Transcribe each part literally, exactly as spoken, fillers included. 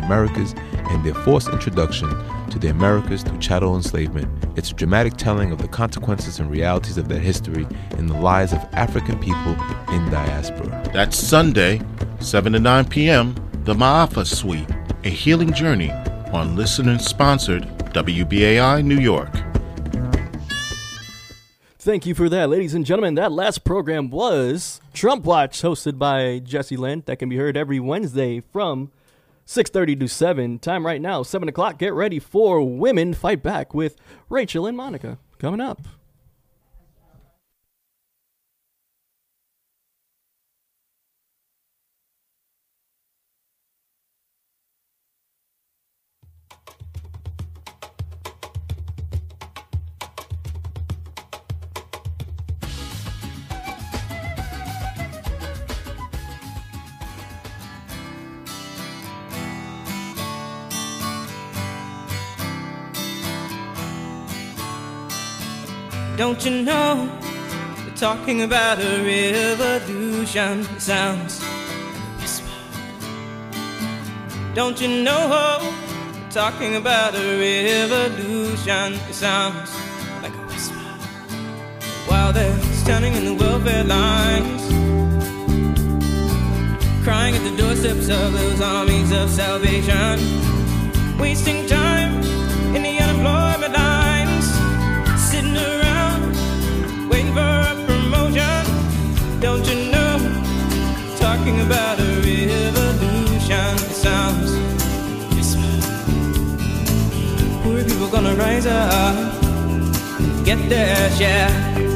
Americas and their forced introduction to the Americas through chattel enslavement. It's a dramatic telling of the consequences and realities of that history in the lives of African people in diaspora. That's Sunday, seven to nine p.m., the Ma'afa Suite, a healing journey on listener-sponsored W B A I New York. Thank you for that, ladies and gentlemen. That last program was Trump Watch, hosted by Jesse Lent. That can be heard every Wednesday from six thirty to seven. Time right now, seven o'clock. Get ready for Women Fight Back with Rachel and Monica. Coming up. Don't you know, they're talking about a revolution. It sounds like a whisper. Don't you know, they're talking about a revolution. It sounds like a whisper. While they're standing in the welfare lines, crying at the doorsteps of those armies of salvation, wasting time in the unemployment lines, sitting around waiting for a promotion. Don't you know, talking about a revolution. It sounds whisper. Poor people gonna rise up and get their share.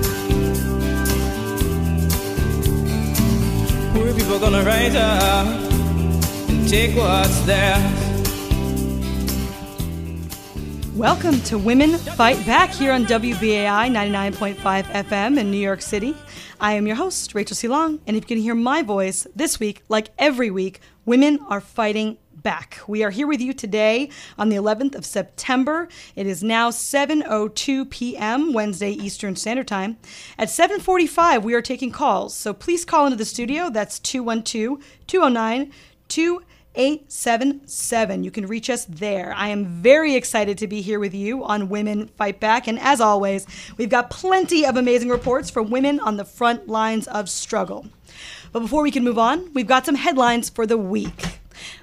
Poor people gonna rise up and take what's theirs. Welcome to Women Fight Back here on W B A I ninety-nine point five F M in New York City. I am your host, Rachel C. Long, and if you can hear my voice this week, like every week, women are fighting back. We are here with you today on the eleventh of September. It is now seven oh two p.m. Wednesday Eastern Standard Time. At seven forty-five, we are taking calls, so please call into the studio. That's two one two, two oh nine, two eight seven seven. You can reach us there. I am very excited to be here with you on Women Fight Back. And as always, we've got plenty of amazing reports from women on the front lines of struggle. But before we can move on, we've got some headlines for the week.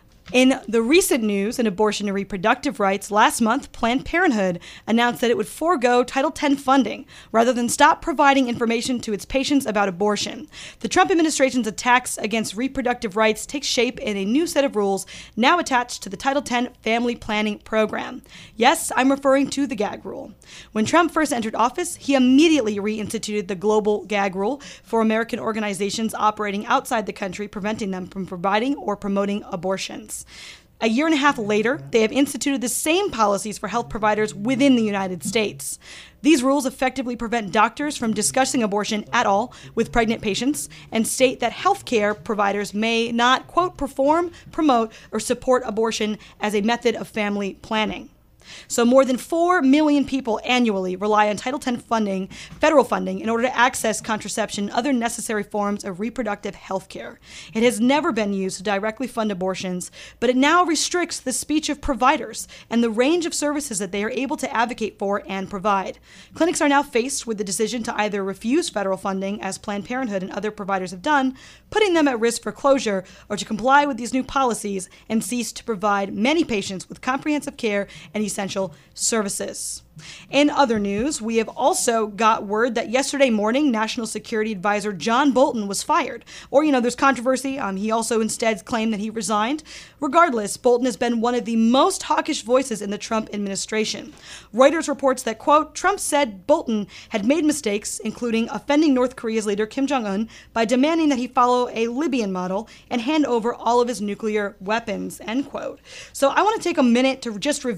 In the recent news in abortion and reproductive rights, last month, Planned Parenthood announced that it would forego Title ten funding rather than stop providing information to its patients about abortion. The Trump administration's attacks against reproductive rights take shape in a new set of rules now attached to the Title ten family planning program. Yes, I'm referring to the gag rule. When Trump first entered office, he immediately reinstituted the global gag rule for American organizations operating outside the country, preventing them from providing or promoting abortions. A year and a half later, they have instituted the same policies for health providers within the United States. These rules effectively prevent doctors from discussing abortion at all with pregnant patients and state that healthcare providers may not, quote, perform, promote, or support abortion as a method of family planning. So more than four million people annually rely on Title ten funding, federal funding, in order to access contraception and other necessary forms of reproductive health care. It has never been used to directly fund abortions, but it now restricts the speech of providers and the range of services that they are able to advocate for and provide. Clinics are now faced with the decision to either refuse federal funding, as Planned Parenthood and other providers have done, putting them at risk for closure, or to comply with these new policies and cease to provide many patients with comprehensive care and essential services. In other news, we have also got word that yesterday morning, National Security Advisor John Bolton was fired. Or, you know, there's controversy. Um, he also instead claimed that he resigned. Regardless, Bolton has been one of the most hawkish voices in the Trump administration. Reuters reports that, quote, Trump said Bolton had made mistakes, including offending North Korea's leader Kim Jong-un by demanding that he follow a Libyan model and hand over all of his nuclear weapons, end quote. So I want to take a minute to just review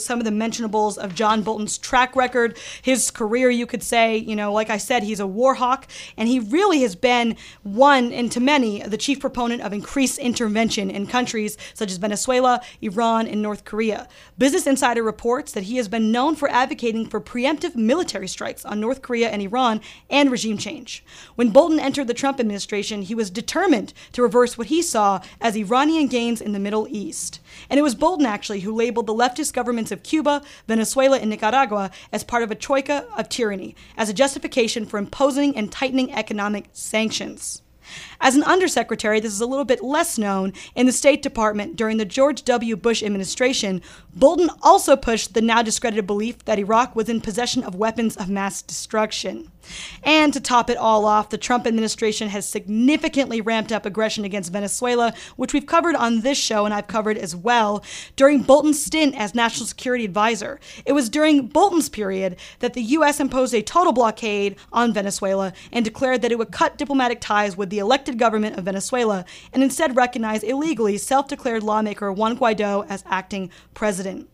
some of the mentionables of John Bolton's track record, his career, you could say. You know, like I said, he's a war hawk, and he really has been one, and to many, the chief proponent of increased intervention in countries such as Venezuela, Iran, and North Korea. Business Insider reports that he has been known for advocating for preemptive military strikes on North Korea and Iran and regime change. When Bolton entered the Trump administration, he was determined to reverse what he saw as Iranian gains in the Middle East. And it was Bolton, actually, who labeled the leftist governments of Cuba, Venezuela, and Nicaragua as part of a troika of tyranny, as a justification for imposing and tightening economic sanctions. As an undersecretary, this is a little bit less known, in the State Department during the George W. Bush administration, Bolton also pushed the now discredited belief that Iraq was in possession of weapons of mass destruction. And to top it all off, the Trump administration has significantly ramped up aggression against Venezuela, which we've covered on this show and I've covered as well, during Bolton's stint as National Security Advisor. It was during Bolton's period that the U S imposed a total blockade on Venezuela and declared that it would cut diplomatic ties with the elected government of Venezuela and instead recognize illegally self-declared lawmaker Juan Guaido as acting president.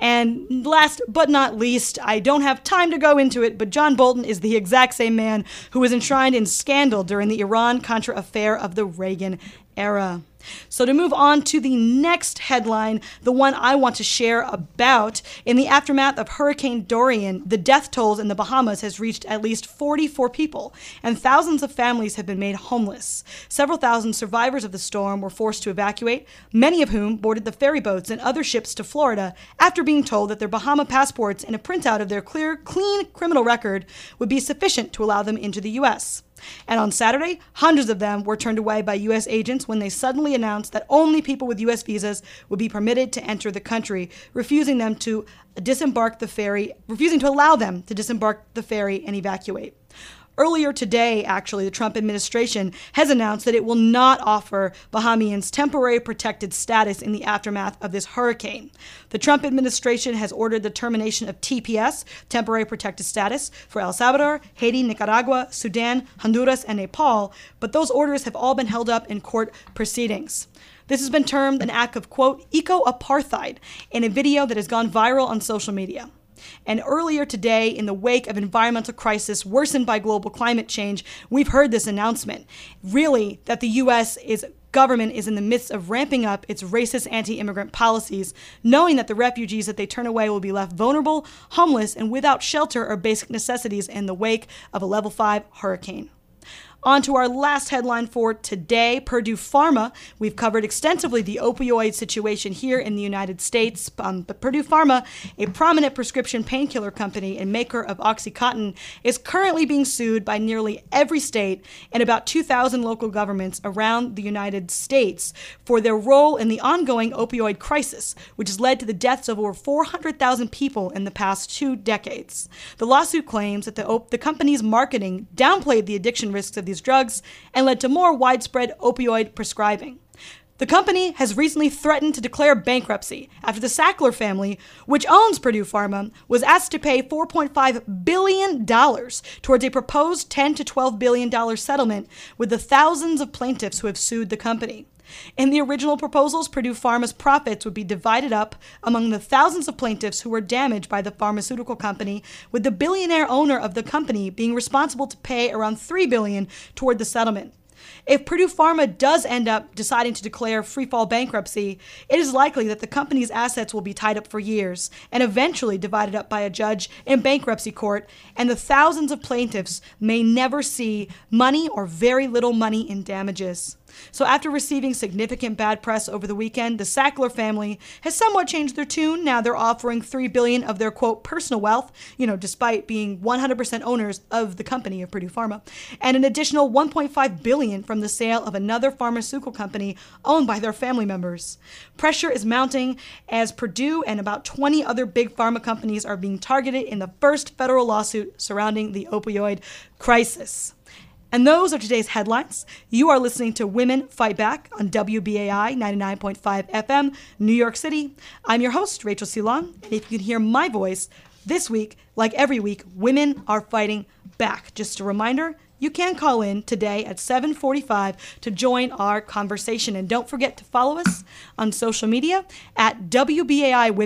And last but not least, I don't have time to go into it, but John Bolton is the exact same man who was enshrined in scandal during the Iran-Contra affair of the Reagan era. So to move on to the next headline, the one I want to share about, in the aftermath of Hurricane Dorian, the death tolls in the Bahamas has reached at least forty-four people, and thousands of families have been made homeless. Several thousand survivors of the storm were forced to evacuate, many of whom boarded the ferry boats and other ships to Florida after being told that their Bahama passports and a printout of their clear, clean criminal record would be sufficient to allow them into the U S And on Saturday, hundreds of them were turned away by U S agents when they suddenly announced that only people with U S visas would be permitted to enter the country, refusing them to disembark the ferry, refusing to allow them to disembark the ferry and evacuate. Earlier today, actually, the Trump administration has announced that it will not offer Bahamians temporary protected status in the aftermath of this hurricane. The Trump administration has ordered the termination of T P S, temporary protected status, for El Salvador, Haiti, Nicaragua, Sudan, Honduras, and Nepal, but those orders have all been held up in court proceedings. This has been termed an act of, quote, eco-apartheid in a video that has gone viral on social media. And earlier today, in the wake of environmental crisis worsened by global climate change, we've heard this announcement, really, that the U S is government is in the midst of ramping up its racist anti-immigrant policies, knowing that the refugees that they turn away will be left vulnerable, homeless, and without shelter or basic necessities in the wake of a level five hurricane. On to our last headline for today, Purdue Pharma. We've covered extensively the opioid situation here in the United States, um, but Purdue Pharma, a prominent prescription painkiller company and maker of OxyContin, is currently being sued by nearly every state and about two thousand local governments around the United States for their role in the ongoing opioid crisis, which has led to the deaths of over four hundred thousand people in the past two decades. The lawsuit claims that the, op- the company's marketing downplayed the addiction risks of these drugs and led to more widespread opioid prescribing. The company has recently threatened to declare bankruptcy after the Sackler family, which owns Purdue Pharma, was asked to pay four point five billion dollars towards a proposed ten to twelve billion dollars settlement with the thousands of plaintiffs who have sued the company. In the original proposals, Purdue Pharma's profits would be divided up among the thousands of plaintiffs who were damaged by the pharmaceutical company, with the billionaire owner of the company being responsible to pay around three billion dollars toward the settlement. If Purdue Pharma does end up deciding to declare freefall bankruptcy, it is likely that the company's assets will be tied up for years and eventually divided up by a judge in bankruptcy court, and the thousands of plaintiffs may never see money or very little money in damages. So after receiving significant bad press over the weekend, the Sackler family has somewhat changed their tune. Now they're offering three billion dollars of their, quote, personal wealth, you know, despite being one hundred percent owners of the company of Purdue Pharma, and an additional one point five billion dollars from the sale of another pharmaceutical company owned by their family members. Pressure is mounting as Purdue and about twenty other big pharma companies are being targeted in the first federal lawsuit surrounding the opioid crisis. And those are today's headlines. You are listening to Women Fight Back on W B A I ninety-nine point five F M, New York City. I'm your host, Rachel Silong, and if you can hear my voice this week, like every week, women are fighting back. Just a reminder, you can call in today at seven forty-five to join our conversation. And don't forget to follow us on social media at W B A I Women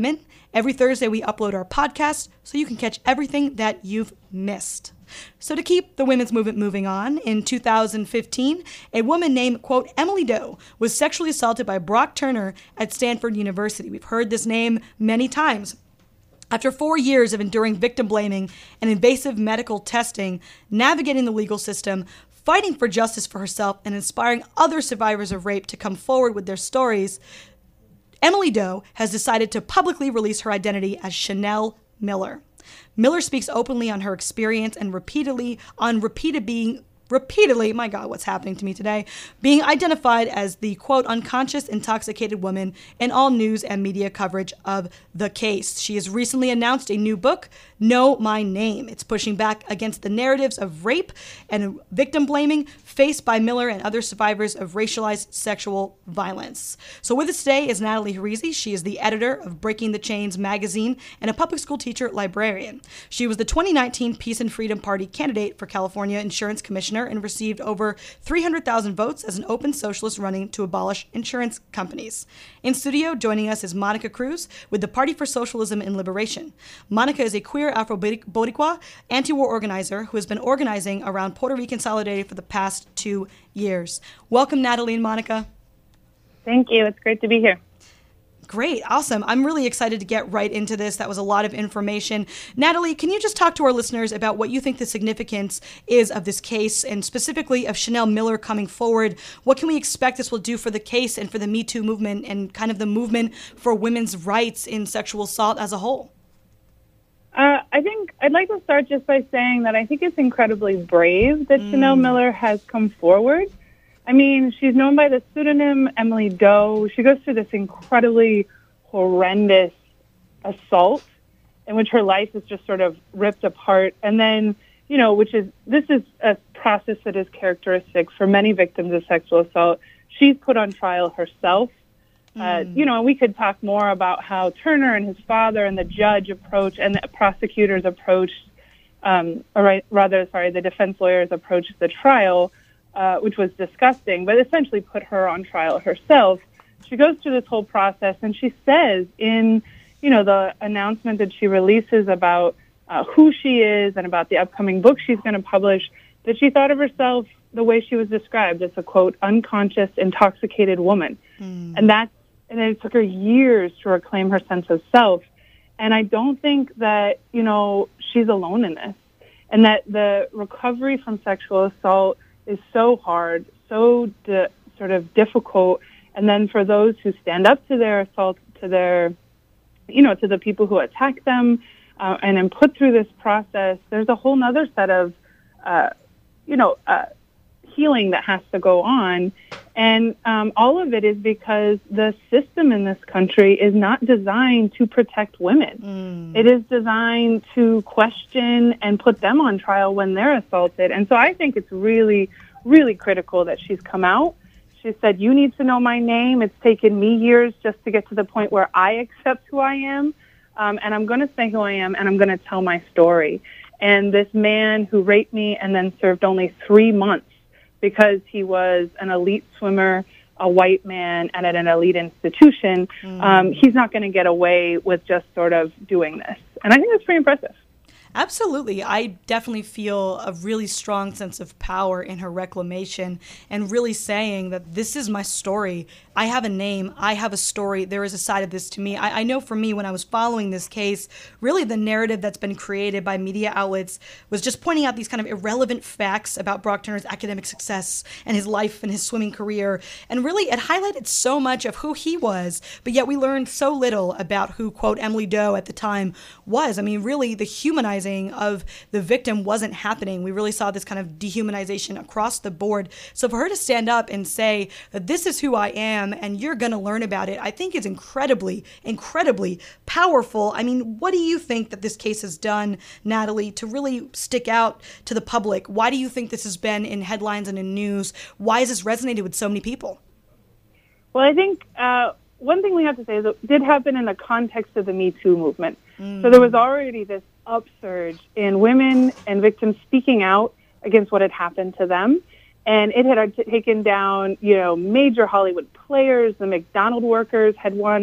Every Thursday, we upload our podcast so you can catch everything that you've missed. So to keep the women's movement moving on, in two thousand fifteen, a woman named, quote, Emily Doe was sexually assaulted by Brock Turner at Stanford University. We've heard this name many times. After four years of enduring victim blaming and invasive medical testing, navigating the legal system, fighting for justice for herself, and inspiring other survivors of rape to come forward with their stories, Emily Doe has decided to publicly release her identity as Chanel Miller. Miller speaks openly on her experience and repeatedly on repeated being repeatedly, my God, what's happening to me today, being identified as the, quote, unconscious, intoxicated woman in all news and media coverage of the case. She has recently announced a new book, Know My Name. It's pushing back against the narratives of rape and victim blaming faced by Miller and other survivors of racialized sexual violence. So with us today is Natalie Harizi. She is the editor of Breaking the Chains magazine and a public school teacher librarian. She was the twenty nineteen Peace and Freedom Party candidate for California Insurance Commissioner and received over three hundred thousand votes as an open socialist running to abolish insurance companies. In studio, joining us is Monica Cruz with the Party for Socialism and Liberation. Monica is a queer Afro-Boricua anti-war organizer who has been organizing around Puerto Rican Solidarity for the past two years. Welcome, Natalie and Monica. Thank you. It's great to be here. Great. Awesome. I'm really excited to get right into this. That was a lot of information. Natalie, can you just talk to our listeners about what you think the significance is of this case and specifically of Chanel Miller coming forward? What can we expect this will do for the case and for the Me Too movement and kind of the movement for women's rights in sexual assault as a whole? Uh, I think I'd like to start just by saying that I think it's incredibly brave that mm. Chanel Miller has come forward. I mean, she's known by the pseudonym Emily Doe. She goes through this incredibly horrendous assault in which her life is just sort of ripped apart. And then, you know, which is, this is a process that is characteristic for many victims of sexual assault. She's put on trial herself. Uh, you know, and we could talk more about how Turner and his father and the judge approach and the prosecutors approached, um, or right, rather, sorry, the defense lawyers approached the trial, uh, which was disgusting, but essentially put her on trial herself. She goes through this whole process, and she says in, you know, the announcement that she releases about uh, who she is and about the upcoming book she's going to publish, that she thought of herself the way she was described as a, quote, unconscious, intoxicated woman. Mm. And that's And it took her years to reclaim her sense of self. And I don't think that, you know, she's alone in this. And that the recovery from sexual assault is so hard, so di- sort of difficult. And then for those who stand up to their assault, to their, you know, to the people who attack them, uh, and then put through this process, there's a whole other set of, uh, you know, uh, healing that has to go on. And um, all of it is because the system in this country is not designed to protect women. Mm. It is designed to question and put them on trial when they're assaulted. And so I think it's really, really critical that she's come out. She said, you need to know my name. It's taken me years just to get to the point where I accept who I am. Um, and I'm going to say who I am, and I'm going to tell my story. And this man who raped me and then served only three months because he was an elite swimmer, a white man, and at an elite institution, mm. um, he's not going to get away with just sort of doing this. And I think that's pretty impressive. Absolutely. I definitely feel a really strong sense of power in her reclamation and really saying that this is my story. I have a name. I have a story. There is a side of this to me. I, I know for me, when I was following this case, really the narrative that's been created by media outlets was just pointing out these kind of irrelevant facts about Brock Turner's academic success and his life and his swimming career. And really it highlighted so much of who he was, but yet we learned so little about who, quote, Emily Doe at the time was. I mean, really the humanizing of the victim wasn't happening. We really saw this kind of dehumanization across the board. So for her to stand up and say that this is who I am and you're going to learn about it, I think is incredibly, incredibly powerful. I mean, what do you think that this case has done, Natalie, to really stick out to the public? Why do you think this has been in headlines and in news? Why has this resonated with so many people? Well, I think uh, one thing we have to say is it did happen in the context of the Me Too movement. Mm. So there was already this upsurge in women and victims speaking out against what had happened to them. And it had taken down, you know, major Hollywood players. The McDonald's workers had won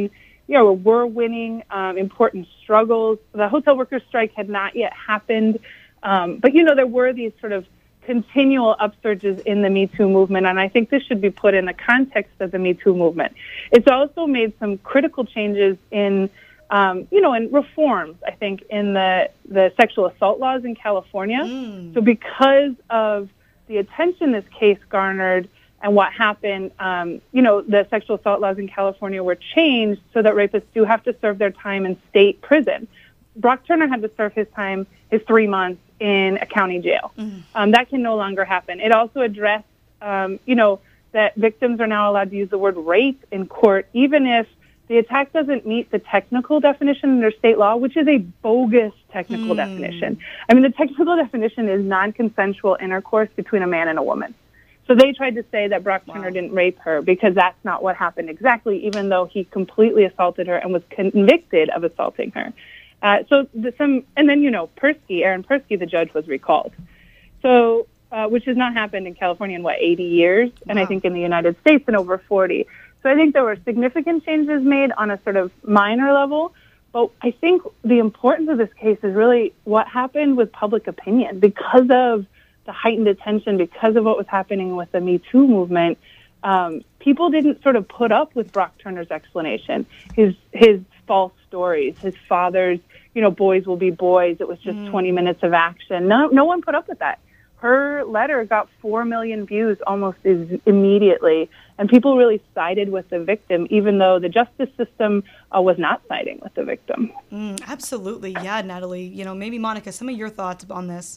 you know, were winning um, important struggles. The hotel workers' strike had not yet happened. Um, but, you know, there were these sort of continual upsurges in the Me Too movement, and I think this should be put in the context of the Me Too movement. It's also made some critical changes in, um, you know, in reforms, I think, in the, the sexual assault laws in California. Mm. So because of the attention this case garnered and what happened, um, you know, the sexual assault laws in California were changed so that rapists do have to serve their time in state prison. Brock Turner had to serve his time, his three months, in a county jail. Mm-hmm. Um, that can no longer happen. It also addressed, um, you know, that victims are now allowed to use the word rape in court, even if the attack doesn't meet the technical definition under state law, which is a bogus technical mm. definition. I mean, the technical definition is non-consensual intercourse between a man and a woman. So they tried to say that Brock wow. Turner didn't rape her because that's not what happened exactly, even though he completely assaulted her and was convicted of assaulting her. Uh, so the, some, and then, you know, Persky, Aaron Persky, the judge, was recalled. So, uh, which has not happened in California in, what, eighty years? And wow. I think in the United States in over forty. So I think there were significant changes made on a sort of minor level. But I think the importance of this case is really what happened with public opinion. Because of the heightened attention, because of what was happening with the Me Too movement, um, people didn't sort of put up with Brock Turner's explanation, his his false stories, his father's, you know, boys will be boys. It was just mm. twenty minutes of action. No, no one put up with that. Her letter got four million views almost immediately, and people really sided with the victim, even though the justice system uh, was not siding with the victim. Mm, absolutely. Yeah, Natalie. You know, maybe Monica, some of your thoughts on this.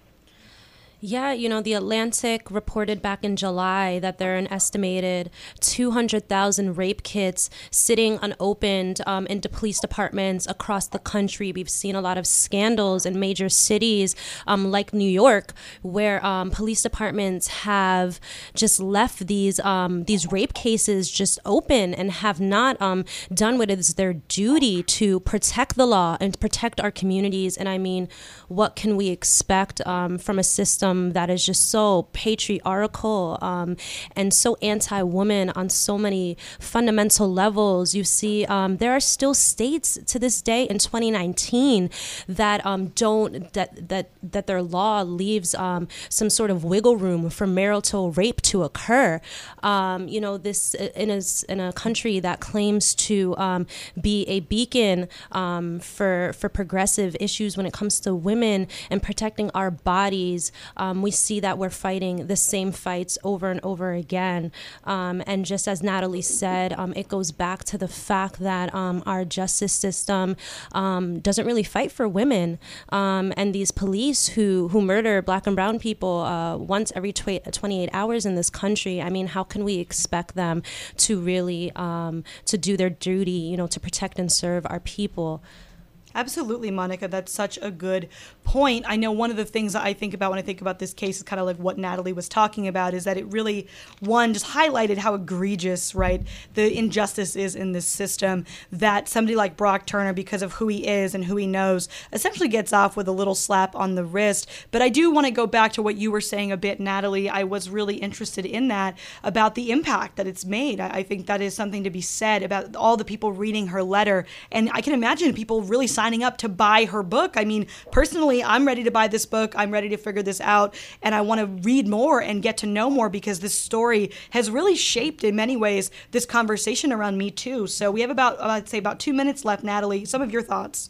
Yeah, you know, The Atlantic reported back in July that there are an estimated two hundred thousand rape kits sitting unopened um, into police departments across the country. We've seen a lot of scandals in major cities um, like New York, where um, police departments have just left these um, these rape cases just open and have not um, done what is their duty to protect the law and protect our communities. And I mean, what can we expect um, from a system that is just so patriarchal um, and so anti-woman on so many fundamental levels? You see, um, there are still states to this day in twenty nineteen that um, don't that that that their law leaves um, some sort of wiggle room for marital rape to occur. Um, you know, this in a in a country that claims to um, be a beacon um, for for progressive issues when it comes to women and protecting our bodies. Um, we see that we're fighting the same fights over and over again. Um, and just as Natalie said, um, it goes back to the fact that um, our justice system um, doesn't really fight for women. Um, and these police who, who murder black and brown people uh, once every tw- twenty-eight hours in this country, I mean, how can we expect them to really um, to do their duty, you know, to protect and serve our people? Absolutely, Monica. That's such a good point. I know one of the things that I think about when I think about this case is kind of like what Natalie was talking about, is that it really, one, just highlighted how egregious, right, the injustice is in this system, that somebody like Brock Turner, because of who he is and who he knows, essentially gets off with a little slap on the wrist. But I do want to go back to what you were saying a bit, Natalie. I was really interested in that, about the impact that it's made. I, I think that is something to be said about all the people reading her letter. And I can imagine people really signing up to buy her book. I mean, personally, I'm ready to buy this book. I'm ready to figure this out. And I want to read more and get to know more, because this story has really shaped, in many ways, this conversation around Me Too. So we have about, I'd say, about two minutes left. Natalie, some of your thoughts.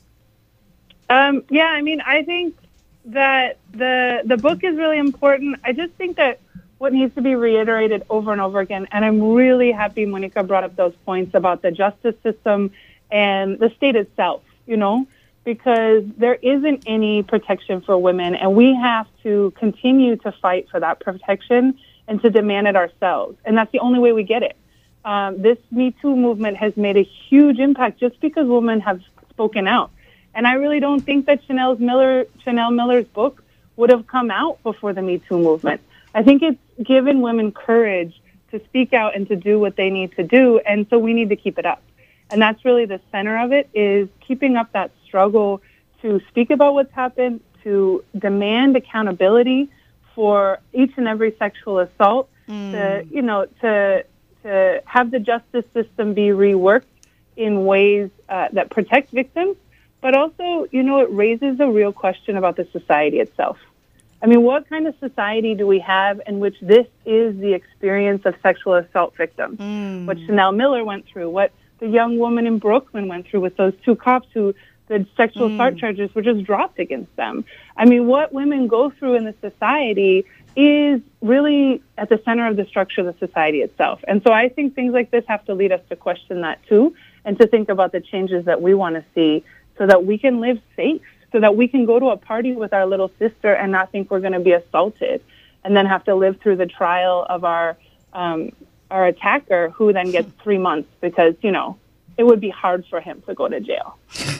Um, yeah, I mean, I think that the the book is really important. I just think that what needs to be reiterated over and over again, and I'm really happy Monica brought up those points about the justice system and the state itself, you know, because there isn't any protection for women, and we have to continue to fight for that protection and to demand it ourselves. And that's the only way we get it. Um, this Me Too movement has made a huge impact just because women have spoken out. And I really don't think that Chanel's Miller, Chanel Miller's book would have come out before the Me Too movement. I think it's given women courage to speak out and to do what they need to do, and so we need to keep it up. And that's really the center of it, is keeping up that struggle to speak about what's happened, to demand accountability for each and every sexual assault, mm. to, you know, to to have the justice system be reworked in ways uh, that protect victims, but also, you know, it raises a real question about the society itself. I mean, what kind of society do we have in which this is the experience of sexual assault victims? Mm. What Chanel Miller went through, what the young woman in Brooklyn went through with those two cops who the sexual mm. assault charges were just dropped against them. I mean, what women go through in the society is really at the center of the structure of the society itself. And so I think things like this have to lead us to question that too, and to think about the changes that we want to see so that we can live safe, so that we can go to a party with our little sister and not think we're going to be assaulted, and then have to live through the trial of our um, our attacker, who then gets three months because, you know, it would be hard for him to go to jail.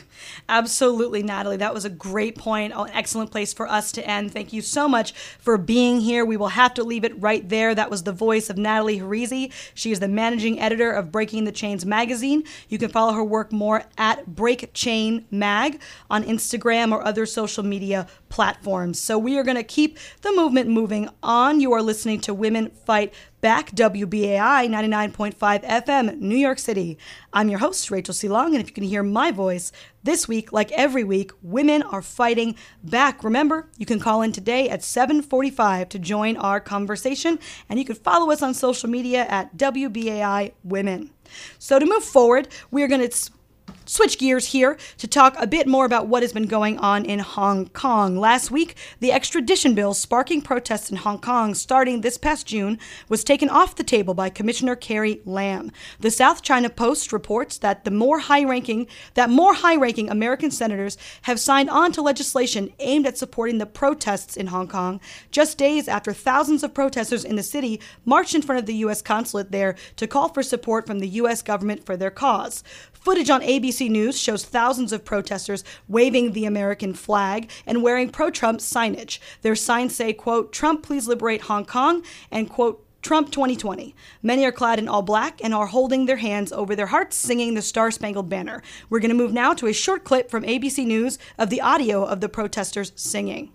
Absolutely, Natalie. That was a great point. An excellent place for us to end. Thank you so much for being here. We will have to leave it right there. That was the voice of Natalie Harizi. She is the managing editor of Breaking the Chains magazine. You can follow her work more at Break Chain Mag on Instagram or other social media platforms. So we are going to keep the movement moving on. You are listening to Women Fight Back, W B A I ninety-nine point five F M, New York City. I'm your host, Rachel C. Long, and if you can hear my voice this week, like every week, women are fighting back. Remember, you can call in today at seven forty-five to join our conversation, and you can follow us on social media at W B A I Women. So to move forward, we are going to switch gears here to talk a bit more about what has been going on in Hong Kong. Last week, the extradition bill sparking protests in Hong Kong starting this past June was taken off the table by Commissioner Carrie Lam. The South China Post reports that the more high-ranking that more high-ranking American senators have signed on to legislation aimed at supporting the protests in Hong Kong, just days after thousands of protesters in the city marched in front of the U S consulate there to call for support from the U S government for their cause. Footage on A B C News shows thousands of protesters waving the American flag and wearing pro-Trump signage. Their signs say, quote, "Trump, please liberate Hong Kong," and, quote, "Trump twenty twenty. Many are clad in all black and are holding their hands over their hearts, singing the Star-Spangled Banner. We're going to move now to a short clip from A B C News of the audio of the protesters singing.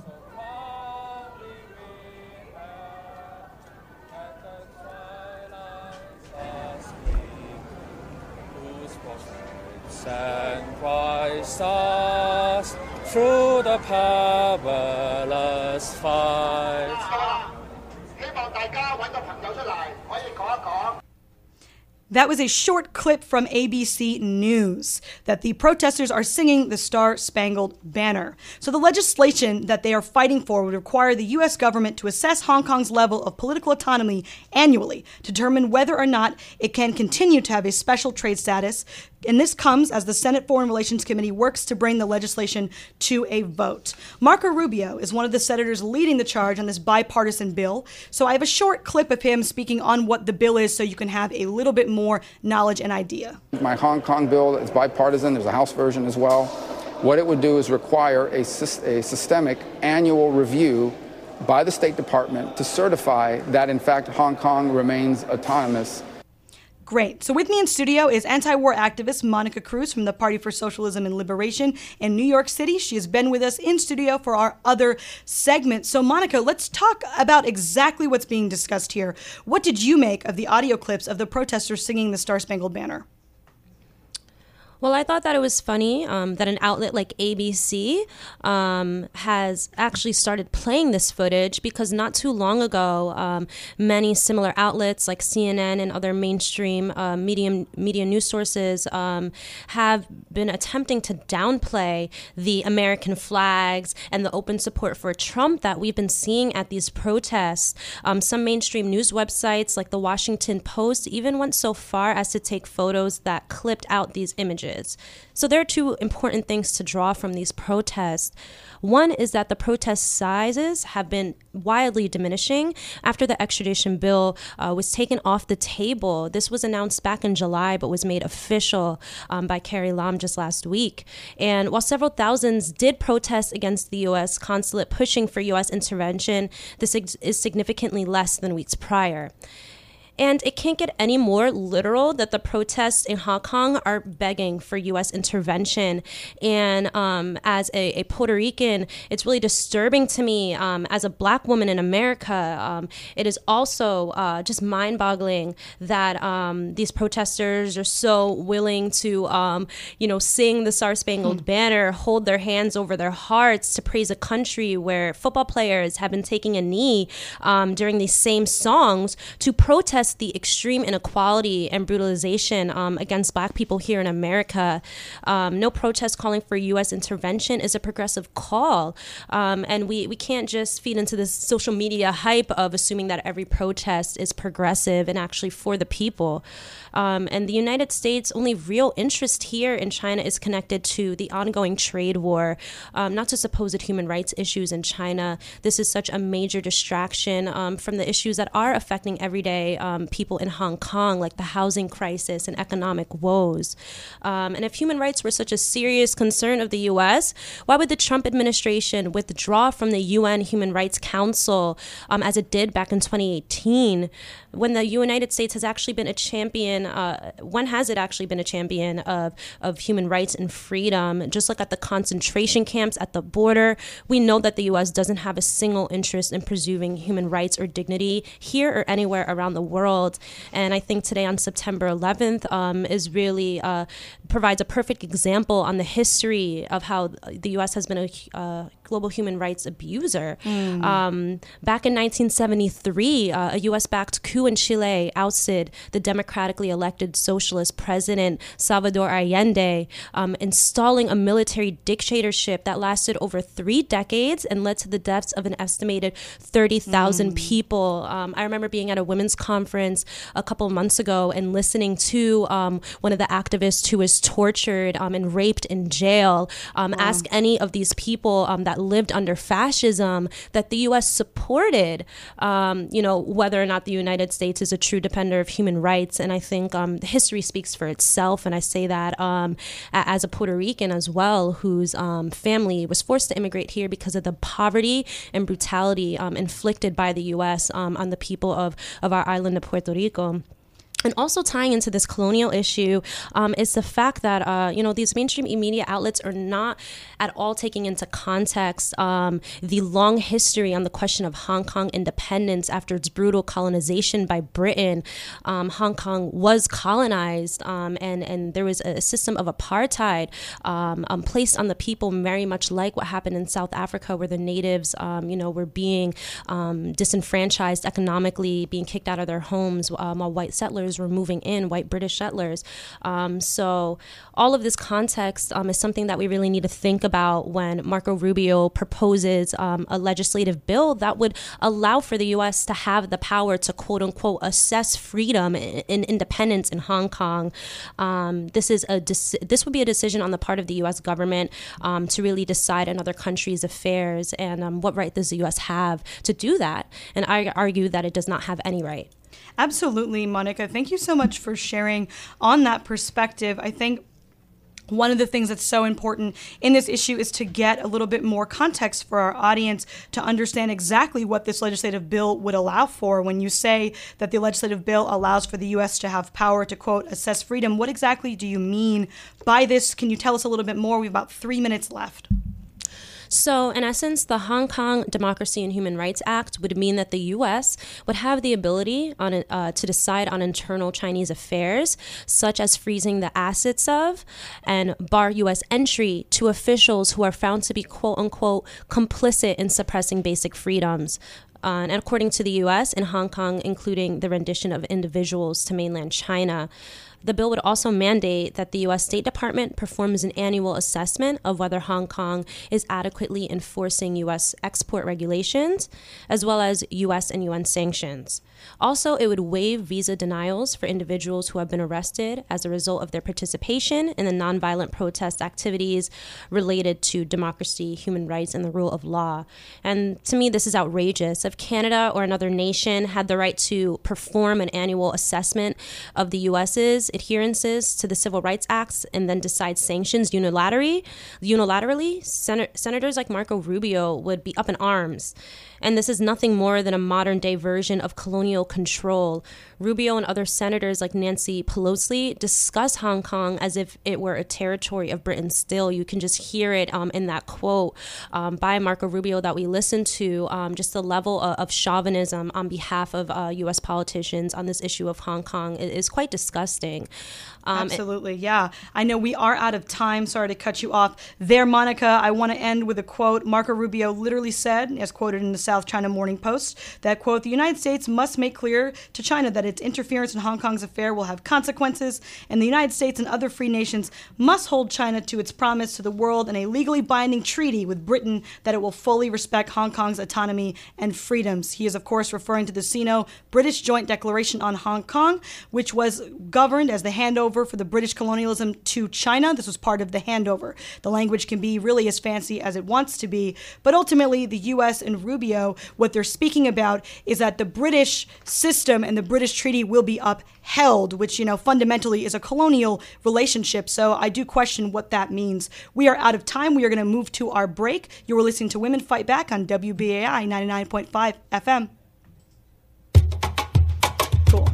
And Christ us through the perilous fight. That was a short clip from A B C News that the protesters are singing the Star-Spangled Banner. So the legislation that they are fighting for would require the U S government to assess Hong Kong's level of political autonomy annually to determine whether or not it can continue to have a special trade status. And this comes as the Senate Foreign Relations Committee works to bring the legislation to a vote. Marco Rubio is one of the senators leading the charge on this bipartisan bill. So I have a short clip of him speaking on what the bill is so you can have a little bit more knowledge and idea. My Hong Kong bill is bipartisan. There's a House version as well. What it would do is require a, a systemic annual review by the State Department to certify that, in fact, Hong Kong remains autonomous. Great. So with me in studio is anti-war activist Monica Cruz from the Party for Socialism and Liberation in New York City. She has been with us in studio for our other segment. So Monica, let's talk about exactly what's being discussed here. What did you make of the audio clips of the protesters singing the Star-Spangled Banner? Well, I thought that it was funny um, that an outlet like A B C um, has actually started playing this footage because not too long ago, um, many similar outlets like C N N and other mainstream uh, media, media news sources um, have been attempting to downplay the American flags and the open support for Trump that we've been seeing at these protests. Um, some mainstream news websites like the Washington Post even went so far as to take photos that clipped out these images. So there are two important things to draw from these protests. One is that the protest sizes have been wildly diminishing after the extradition bill uh, was taken off the table. This was announced back in July, but was made official um, by Carrie Lam just last week. And while several thousands did protest against the U S consulate pushing for U S intervention, this is significantly less than weeks prior. And it can't get any more literal that the protests in Hong Kong are begging for U S intervention. And um, as a, a Puerto Rican, it's really disturbing to me. Um, as a Black woman in America, um, it is also uh, just mind-boggling that um, these protesters are so willing to, um, you know, sing the Star-Spangled hmm. Banner, hold their hands over their hearts to praise a country where football players have been taking a knee um, during these same songs to protest the extreme inequality and brutalization um, against Black people here in America. Um, no protest calling for U S intervention is a progressive call. Um, and we, we can't just feed into this social media hype of assuming that every protest is progressive and actually for the people. Um, and the United States' only real interest here in China is connected to the ongoing trade war, um, not to supposed human rights issues in China. This is such a major distraction um, from the issues that are affecting everyday um, people in Hong Kong, like the housing crisis and economic woes. Um, and if human rights were such a serious concern of the U S, why would the Trump administration withdraw from the U N Human Rights Council um, as it did back in twenty eighteen, when the United States has actually been a champion? Uh, when has it actually been a champion of, of human rights and freedom? Just like at the concentration camps at the border, we know that the U S doesn't have a single interest in preserving human rights or dignity here or anywhere around the world. And I think today on September eleventh um, is really uh, provides a perfect example on the history of how the U S has been a uh, global human rights abuser. Mm. Um, back in nineteen seventy-three, uh, a U S-backed coup in Chile ousted the democratically elected socialist president Salvador Allende, um, installing a military dictatorship that lasted over three decades and led to the deaths of an estimated thirty thousand mm. people. Um, I remember being at a women's conference a couple of months ago and listening to um, one of the activists who was tortured um, and raped in jail um, wow. ask any of these people um, that lived under fascism that the U S supported, um, you know, whether or not the United States is a true defender of human rights. And I think um, the history speaks for itself. And I say that um, as a Puerto Rican as well, whose um, family was forced to immigrate here because of the poverty and brutality um, inflicted by the U S um, on the people of, of our island of Puerto Rico. And also tying into this colonial issue um, is the fact that, uh, you know, these mainstream media outlets are not at all taking into context um, the long history on the question of Hong Kong independence after its brutal colonization by Britain. Um, Hong Kong was colonized um, and, and there was a system of apartheid um, um, placed on the people, very much like what happened in South Africa, where the natives, um, you know, were being um, disenfranchised economically, being kicked out of their homes um, while white settlers were moving in, white British settlers. Um, so all of this context um, is something that we really need to think about when Marco Rubio proposes um, a legislative bill that would allow for the U S to have the power to quote unquote assess freedom and independence in Hong Kong. Um, this is a dec- this would be a decision on the part of the U S government um, to really decide another country's affairs, and um, what right does the U S have to do that? And I argue that it does not have any right. Absolutely, Monica. Thank you so much for sharing on that perspective. I think one of the things that's so important in this issue is to get a little bit more context for our audience to understand exactly what this legislative bill would allow for. When you say that the legislative bill allows for the U S to have power to, quote, assess freedom, what exactly do you mean by this? Can you tell us a little bit more? We have about three minutes left. So, in essence, the Hong Kong Democracy and Human Rights Act would mean that the U S would have the ability on uh, to decide on internal Chinese affairs, such as freezing the assets of and bar U S entry to officials who are found to be, quote unquote, complicit in suppressing basic freedoms. Uh, and according to the U S, in Hong Kong, including the rendition of individuals to mainland China. The bill would also mandate that the U S State Department performs an annual assessment of whether Hong Kong is adequately enforcing U S export regulations, as well as U S and U N sanctions. Also, it would waive visa denials for individuals who have been arrested as a result of their participation in the nonviolent protest activities related to democracy, human rights, and the rule of law. And to me, this is outrageous. If Canada or another nation had the right to perform an annual assessment of the U S's adherences to the Civil Rights Acts and then decides sanctions unilaterally, unilaterally, Sen- senators like Marco Rubio would be up in arms. And this is nothing more than a modern-day version of colonial control. Rubio and other senators like Nancy Pelosi discuss Hong Kong as if it were a territory of Britain still. You can just hear it um, in that quote um, by Marco Rubio that we listened to, um, just the level of, of chauvinism on behalf of uh, U S politicians on this issue of Hong Kong is quite disgusting. Um, Absolutely, yeah. I know we are out of time. Sorry to cut you off there, Monica. I want to end with a quote. Marco Rubio literally said, as quoted in the South China Morning Post, that, quote, the United States must make clear to China that its interference in Hong Kong's affair will have consequences, and the United States and other free nations must hold China to its promise to the world in a legally binding treaty with Britain that it will fully respect Hong Kong's autonomy and freedoms. He is, of course, referring to the Sino-British Joint Declaration on Hong Kong, which was governed as the handover for the British colonialism to China. This was part of the handover. The language can be really as fancy as it wants to be, but ultimately the U S and Rubio, what they're speaking about is that the British system and the British treaty will be upheld, which, you know, fundamentally is a colonial relationship. So I do question what that means. We are out of time. We are going to move to our break. You were listening to Women Fight Back on W B A I ninety-nine point five F M. Cool.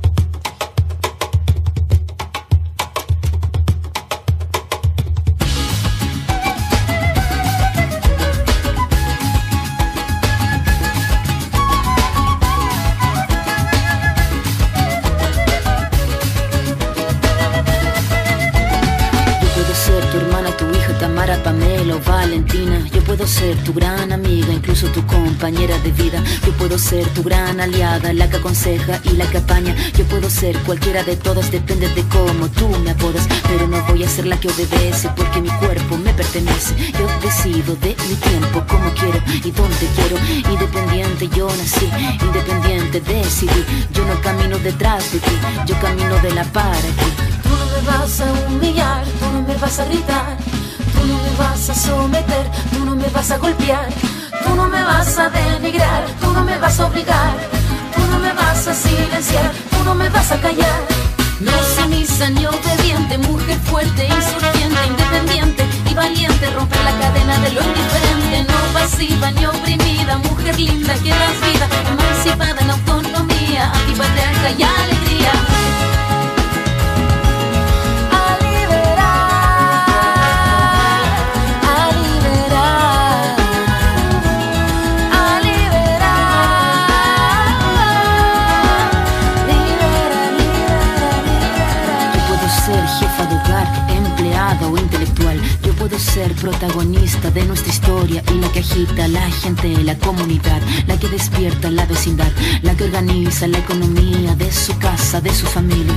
Pamela o Valentina, yo puedo ser tu gran amiga, incluso tu compañera de vida. Yo puedo ser tu gran aliada, la que aconseja y la que apaña. Yo puedo ser cualquiera de todas, depende de cómo tú me apodas. Pero no voy a ser la que obedece, porque mi cuerpo me pertenece. Yo decido de mi tiempo, como quiero y donde quiero. Independiente yo nací, independiente decidí. Yo no camino detrás de ti, yo camino de la para ti. Tú no me vas a humillar, tú no me vas a gritar. Tú no me vas a someter, tú no me vas a golpear. Tú no me vas a denigrar, tú no me vas a obligar. Tú no me vas a silenciar, tú no me vas a callar. No sumisa ni obediente, mujer fuerte, insurgente, independiente y valiente. Romper la cadena de lo indiferente, no pasiva ni oprimida. Mujer linda que das vida, emancipada en autonomía, antipatriarca y alegría. O intelectual, yo puedo ser protagonista de nuestra historia y la que agita a la gente, la comunidad, la que despierta la vecindad, la que organiza la economía de su casa, de su familia.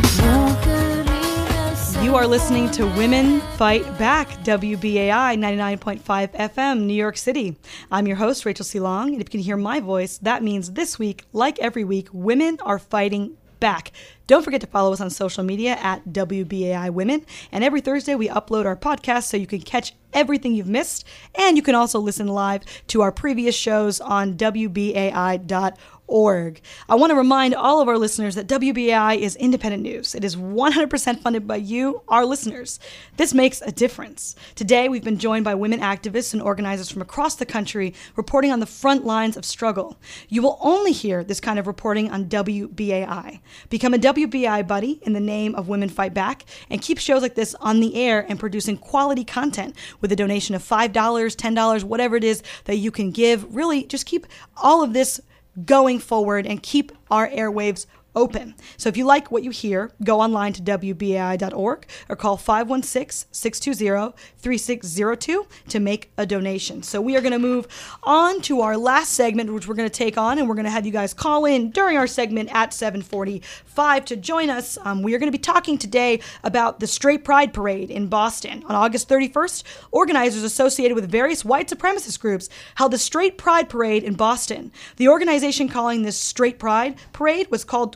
You are listening to Women Fight Back, W B A I ninety-nine point five F M, New York City. I'm your host, Rachel C. Long, and if you can hear my voice, that means this week, like every week, women are fighting back. Don't forget to follow us on social media at W B A I Women. And every Thursday we upload our podcast so you can catch everything you've missed. And you can also listen live to our previous shows on W B A I dot org. I want to remind all of our listeners that W B A I is independent news. It is one hundred percent funded by you, our listeners. This makes a difference. Today, we've been joined by women activists and organizers from across the country reporting on the front lines of struggle. You will only hear this kind of reporting on W B A I. Become a W B A I buddy in the name of Women Fight Back and keep shows like this on the air and producing quality content with a donation of five dollars, ten dollars, whatever it is that you can give. Really, just keep all of this going forward and keep our airwaves open. So if you like what you hear, go online to W B A I dot org or call five one six, six two zero, three six zero two to make a donation. So we are going to move on to our last segment, which we're going to take on, and we're going to have you guys call in during our segment at seven forty-five to join us. Um, we are going to be talking today about the Straight Pride Parade in Boston. On August thirty-first, organizers associated with various white supremacist groups held the Straight Pride Parade in Boston. The organization calling this Straight Pride Parade was called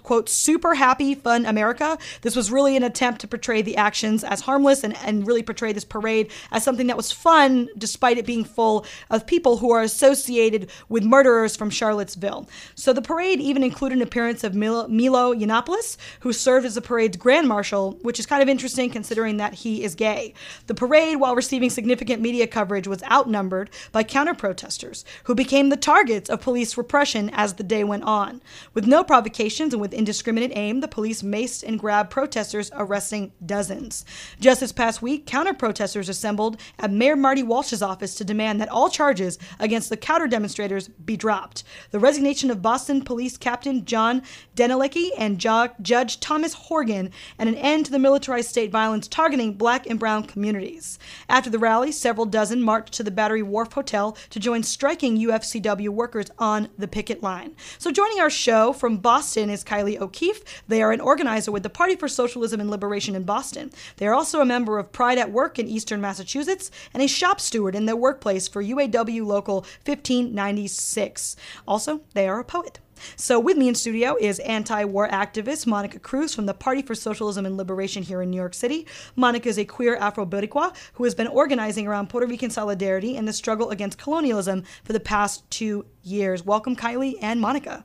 quote, super happy, fun America. This was really an attempt to portray the actions as harmless and, and really portray this parade as something that was fun, despite it being full of people who are associated with murderers from Charlottesville. So the parade even included an appearance of Milo, Milo Yiannopoulos, who served as the parade's grand marshal, which is kind of interesting considering that he is gay. The parade, while receiving significant media coverage, was outnumbered by counter-protesters, who became the targets of police repression as the day went on. With no provocations and with indiscriminate aim, the police maced and grabbed protesters, arresting dozens. Just this past week, counter-protesters assembled at Mayor Marty Walsh's office to demand that all charges against the counter-demonstrators be dropped. The resignation of Boston Police Captain John Denelecki and jo- Judge Thomas Horgan, and an end to the militarized state violence targeting black and brown communities. After the rally, several dozen marched to the Battery Wharf Hotel to join striking U F C W workers on the picket line. So joining our show from Boston is Kylie O'Keefe. They are an organizer with the Party for Socialism and Liberation in Boston. They are also a member of Pride at Work in Eastern Massachusetts and a shop steward in their workplace for U A W Local fifteen ninety-six. Also, they are a poet. So with me in studio is anti-war activist Monica Cruz from the Party for Socialism and Liberation here in New York City. Monica is a queer Afro-Boricua who has been organizing around Puerto Rican solidarity and the struggle against colonialism for the past two years. Welcome, Kylie and Monica.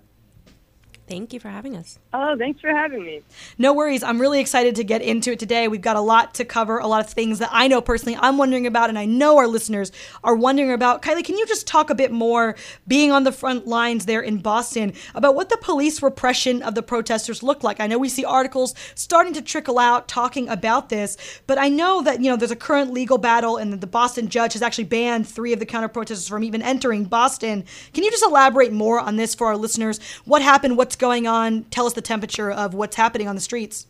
Thank you for having us. Oh, thanks for having me. No worries. I'm really excited to get into it today. We've got a lot to cover, a lot of things that I know personally I'm wondering about, and I know our listeners are wondering about. Kylie, can you just talk a bit more, being on the front lines there in Boston, about what the police repression of the protesters looked like? I know we see articles starting to trickle out talking about this, but I know that, you know, there's a current legal battle, and the Boston judge has actually banned three of the counter-protesters from even entering Boston. Can you just elaborate more on this for our listeners? What happened? What's going on? Tell us the temperature of what's happening on the streets.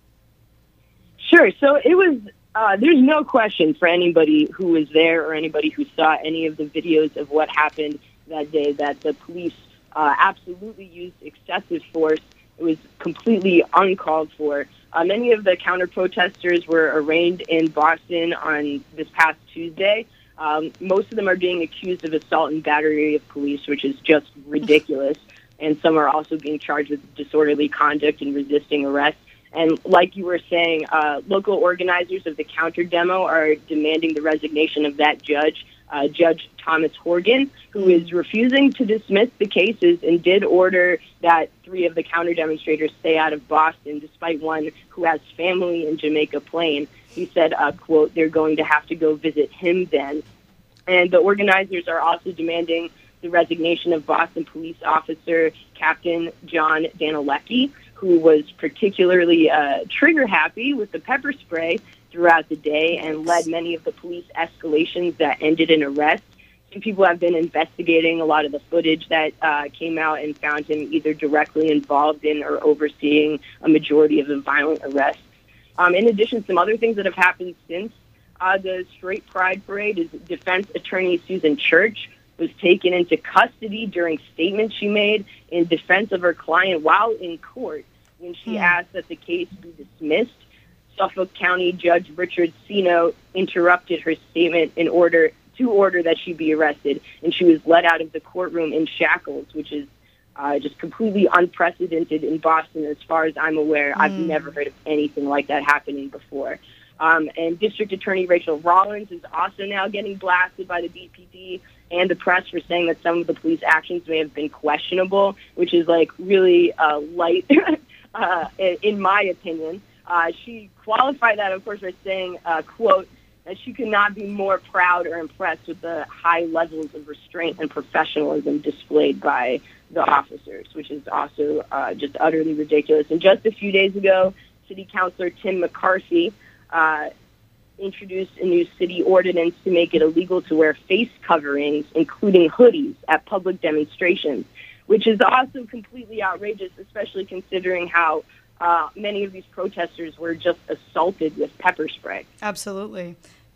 Sure. So it was, uh, there's no question for anybody who was there or anybody who saw any of the videos of what happened that day that the police uh, absolutely used excessive force. It was completely uncalled for. Uh, many of the counter-protesters were arraigned in Boston on this past Tuesday. Um, most of them are being accused of assault and battery of police, which is just ridiculous. And some are also being charged with disorderly conduct and resisting arrest. And like you were saying, uh, local organizers of the counter demo are demanding the resignation of that judge, uh, Judge Thomas Horgan, who is refusing to dismiss the cases and did order that three of the counter demonstrators stay out of Boston, despite one who has family in Jamaica Plain. He said, uh, quote, they're going to have to go visit him then. And the organizers are also demanding the resignation of Boston police officer Captain John Danelecki, who was particularly uh, trigger-happy with the pepper spray throughout the day and led many of the police escalations that ended in arrest. Some people have been investigating a lot of the footage that uh, came out and found him either directly involved in or overseeing a majority of the violent arrests. Um, in addition, some other things that have happened since uh, the Straight Pride Parade is defense attorney Susan Church was taken into custody during statements she made in defense of her client while in court when she mm. asked that the case be dismissed. Suffolk County Judge Richard Sino interrupted her statement in order to order that she be arrested, and she was let out of the courtroom in shackles, which is uh, just completely unprecedented in Boston as far as I'm aware. Mm. I've never heard of anything like that happening before. Um, and District Attorney Rachel Rollins is also now getting blasted by the B P D and the press for saying that some of the police actions may have been questionable, which is like really uh, light, uh, in my opinion. Uh, she qualified that, of course, by saying, uh, quote, that she could not be more proud or impressed with the high levels of restraint and professionalism displayed by the officers, which is also uh, just utterly ridiculous. And just a few days ago, City Councilor Tim McCarthy uh, introduced a new city ordinance to make it illegal to wear face coverings, including hoodies, at public demonstrations, which is also completely outrageous, especially considering how uh, many of these protesters were just assaulted with pepper spray. Absolutely.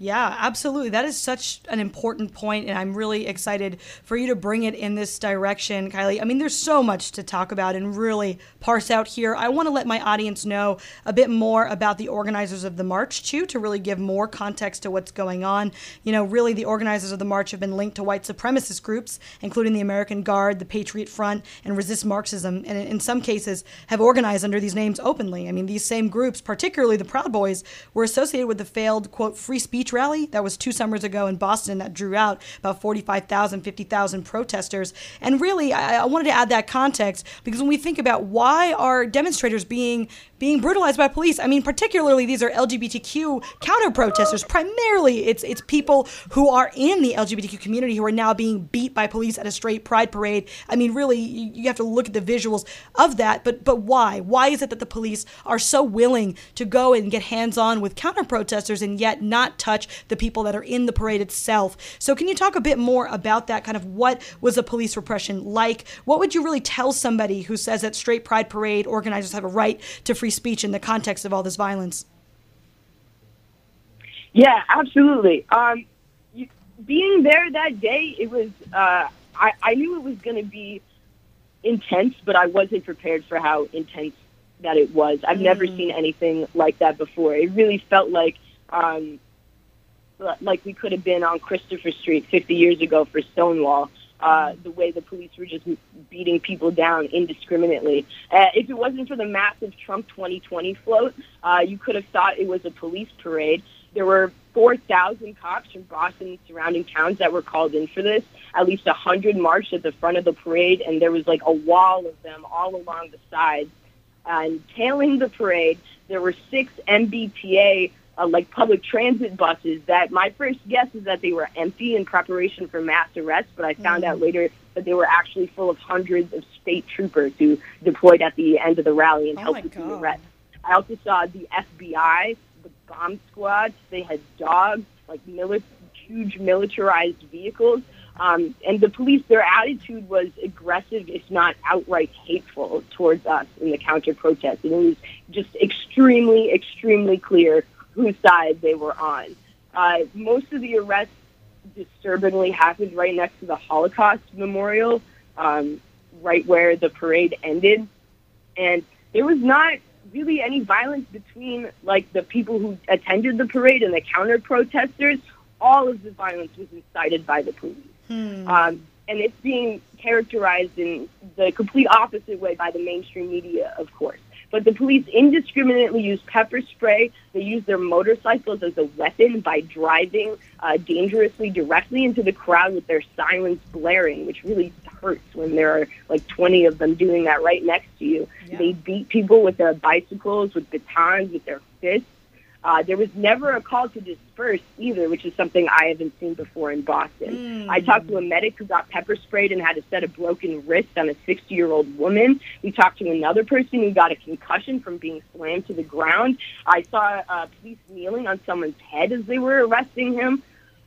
Yeah, absolutely. That is such an important point, and I'm really excited for you to bring it in this direction, Kylie. I mean, there's so much to talk about and really parse out here. I want to let my audience know a bit more about the organizers of the march, too, to really give more context to what's going on. You know, really, the organizers of the march have been linked to white supremacist groups, including the American Guard, the Patriot Front, and Resist Marxism, and in some cases have organized under these names openly. I mean, these same groups, particularly the Proud Boys, were associated with the failed, quote, free speech rally that was two summers ago in Boston that drew out about forty-five thousand, fifty thousand protesters. And really, I, I wanted to add that context because when we think about why are demonstrators being being brutalized by police, I mean, particularly these are L G B T Q counter-protesters. Primarily, it's it's people who are in the L G B T Q community who are now being beat by police at a straight pride parade. I mean, really, you, you have to look at the visuals of that. But but why? Why is it that the police are so willing to go and get hands-on with counter-protesters and yet not touch the people that are in the parade itself? So can you talk a bit more about that, kind of what was the police repression like? What would you really tell somebody who says that straight pride parade organizers have a right to free speech in the context of all this violence? Yeah, absolutely. Um, you, being there that day, it was, uh, I, I knew it was going to be intense, but I wasn't prepared for how intense that it was. I've mm. never seen anything like that before. It really felt like, um, like we could have been on Christopher Street fifty years ago for Stonewall. Uh, the way the police were just beating people down indiscriminately. Uh, if it wasn't for the massive Trump twenty twenty float, uh, you could have thought it was a police parade. There were four thousand cops from Boston and surrounding towns that were called in for this. At least one hundred marched at the front of the parade, and there was like a wall of them all along the sides. And tailing the parade, there were six M B T A Uh, like public transit buses that my first guess is that they were empty in preparation for mass arrests, but I found mm. out later that they were actually full of hundreds of state troopers who deployed at the end of the rally and oh helped with the arrest. I also saw the F B I, the bomb squads. They had dogs, like mili- huge militarized vehicles. Um, and the police, their attitude was aggressive, if not outright hateful towards us in the counter-protest. And it was just extremely, extremely clear whose side they were on. Uh, most of the arrests disturbingly happened right next to the Holocaust Memorial, um, right where the parade ended. And there was not really any violence between like the people who attended the parade and the counter-protesters. All of the violence was incited by the police. Hmm. Um, and it's being characterized in the complete opposite way by the mainstream media, of course. But the police indiscriminately used pepper spray. They used their motorcycles as a weapon by driving uh, dangerously directly into the crowd with their sirens blaring, which really hurts when there are like twenty of them doing that right next to you. Yeah. They beat people with their bicycles, with batons, with their fists. Uh, there was never a call to disperse either, which is something I haven't seen before in Boston. Mm. I talked to a medic who got pepper sprayed and had a set of broken wrists on a sixty-year-old woman. We talked to another person who got a concussion from being slammed to the ground. I saw uh, police kneeling on someone's head as they were arresting him.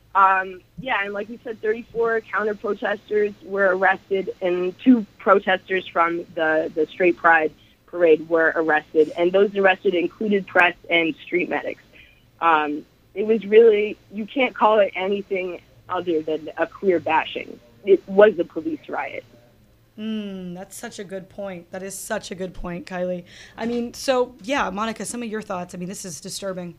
Um, yeah, and like we said, thirty-four counter-protesters were arrested, and two protesters from the, the Straight Pride parade were arrested, and those arrested included press and street medics. Um, it was really, you can't call it anything other than a queer bashing. It was a police riot. Mm, that's such a good point. That is such a good point, Kylie. I mean, so yeah, Monica, some of your thoughts. I mean, this is disturbing.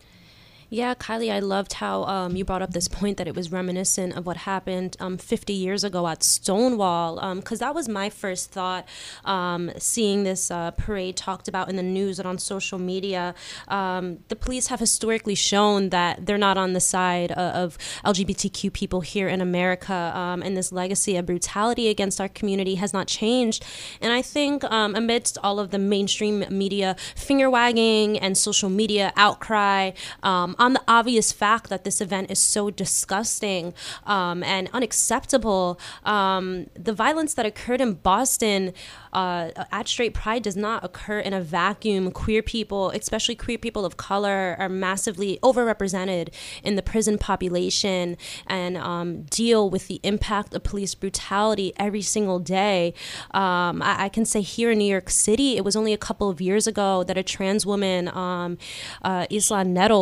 Yeah, Kylie, I loved how um, you brought up this point that it was reminiscent of what happened um, fifty years ago at Stonewall, because um, that was my first thought, um, seeing this uh, parade talked about in the news and on social media. Um, the police have historically shown that they're not on the side of L G B T Q people here in America, um, and this legacy of brutality against our community has not changed. And I think um, amidst all of the mainstream media finger-wagging and social media outcry, um, on the obvious fact that this event is so disgusting um, and unacceptable, um, the violence that occurred in Boston uh, at Straight Pride does not occur in a vacuum. Queer people, especially queer people of color, are massively overrepresented in the prison population and um, deal with the impact of police brutality every single day. Um, I, I can say here in New York City, it was only a couple of years ago that a trans woman, um, uh, Isla Nettles, was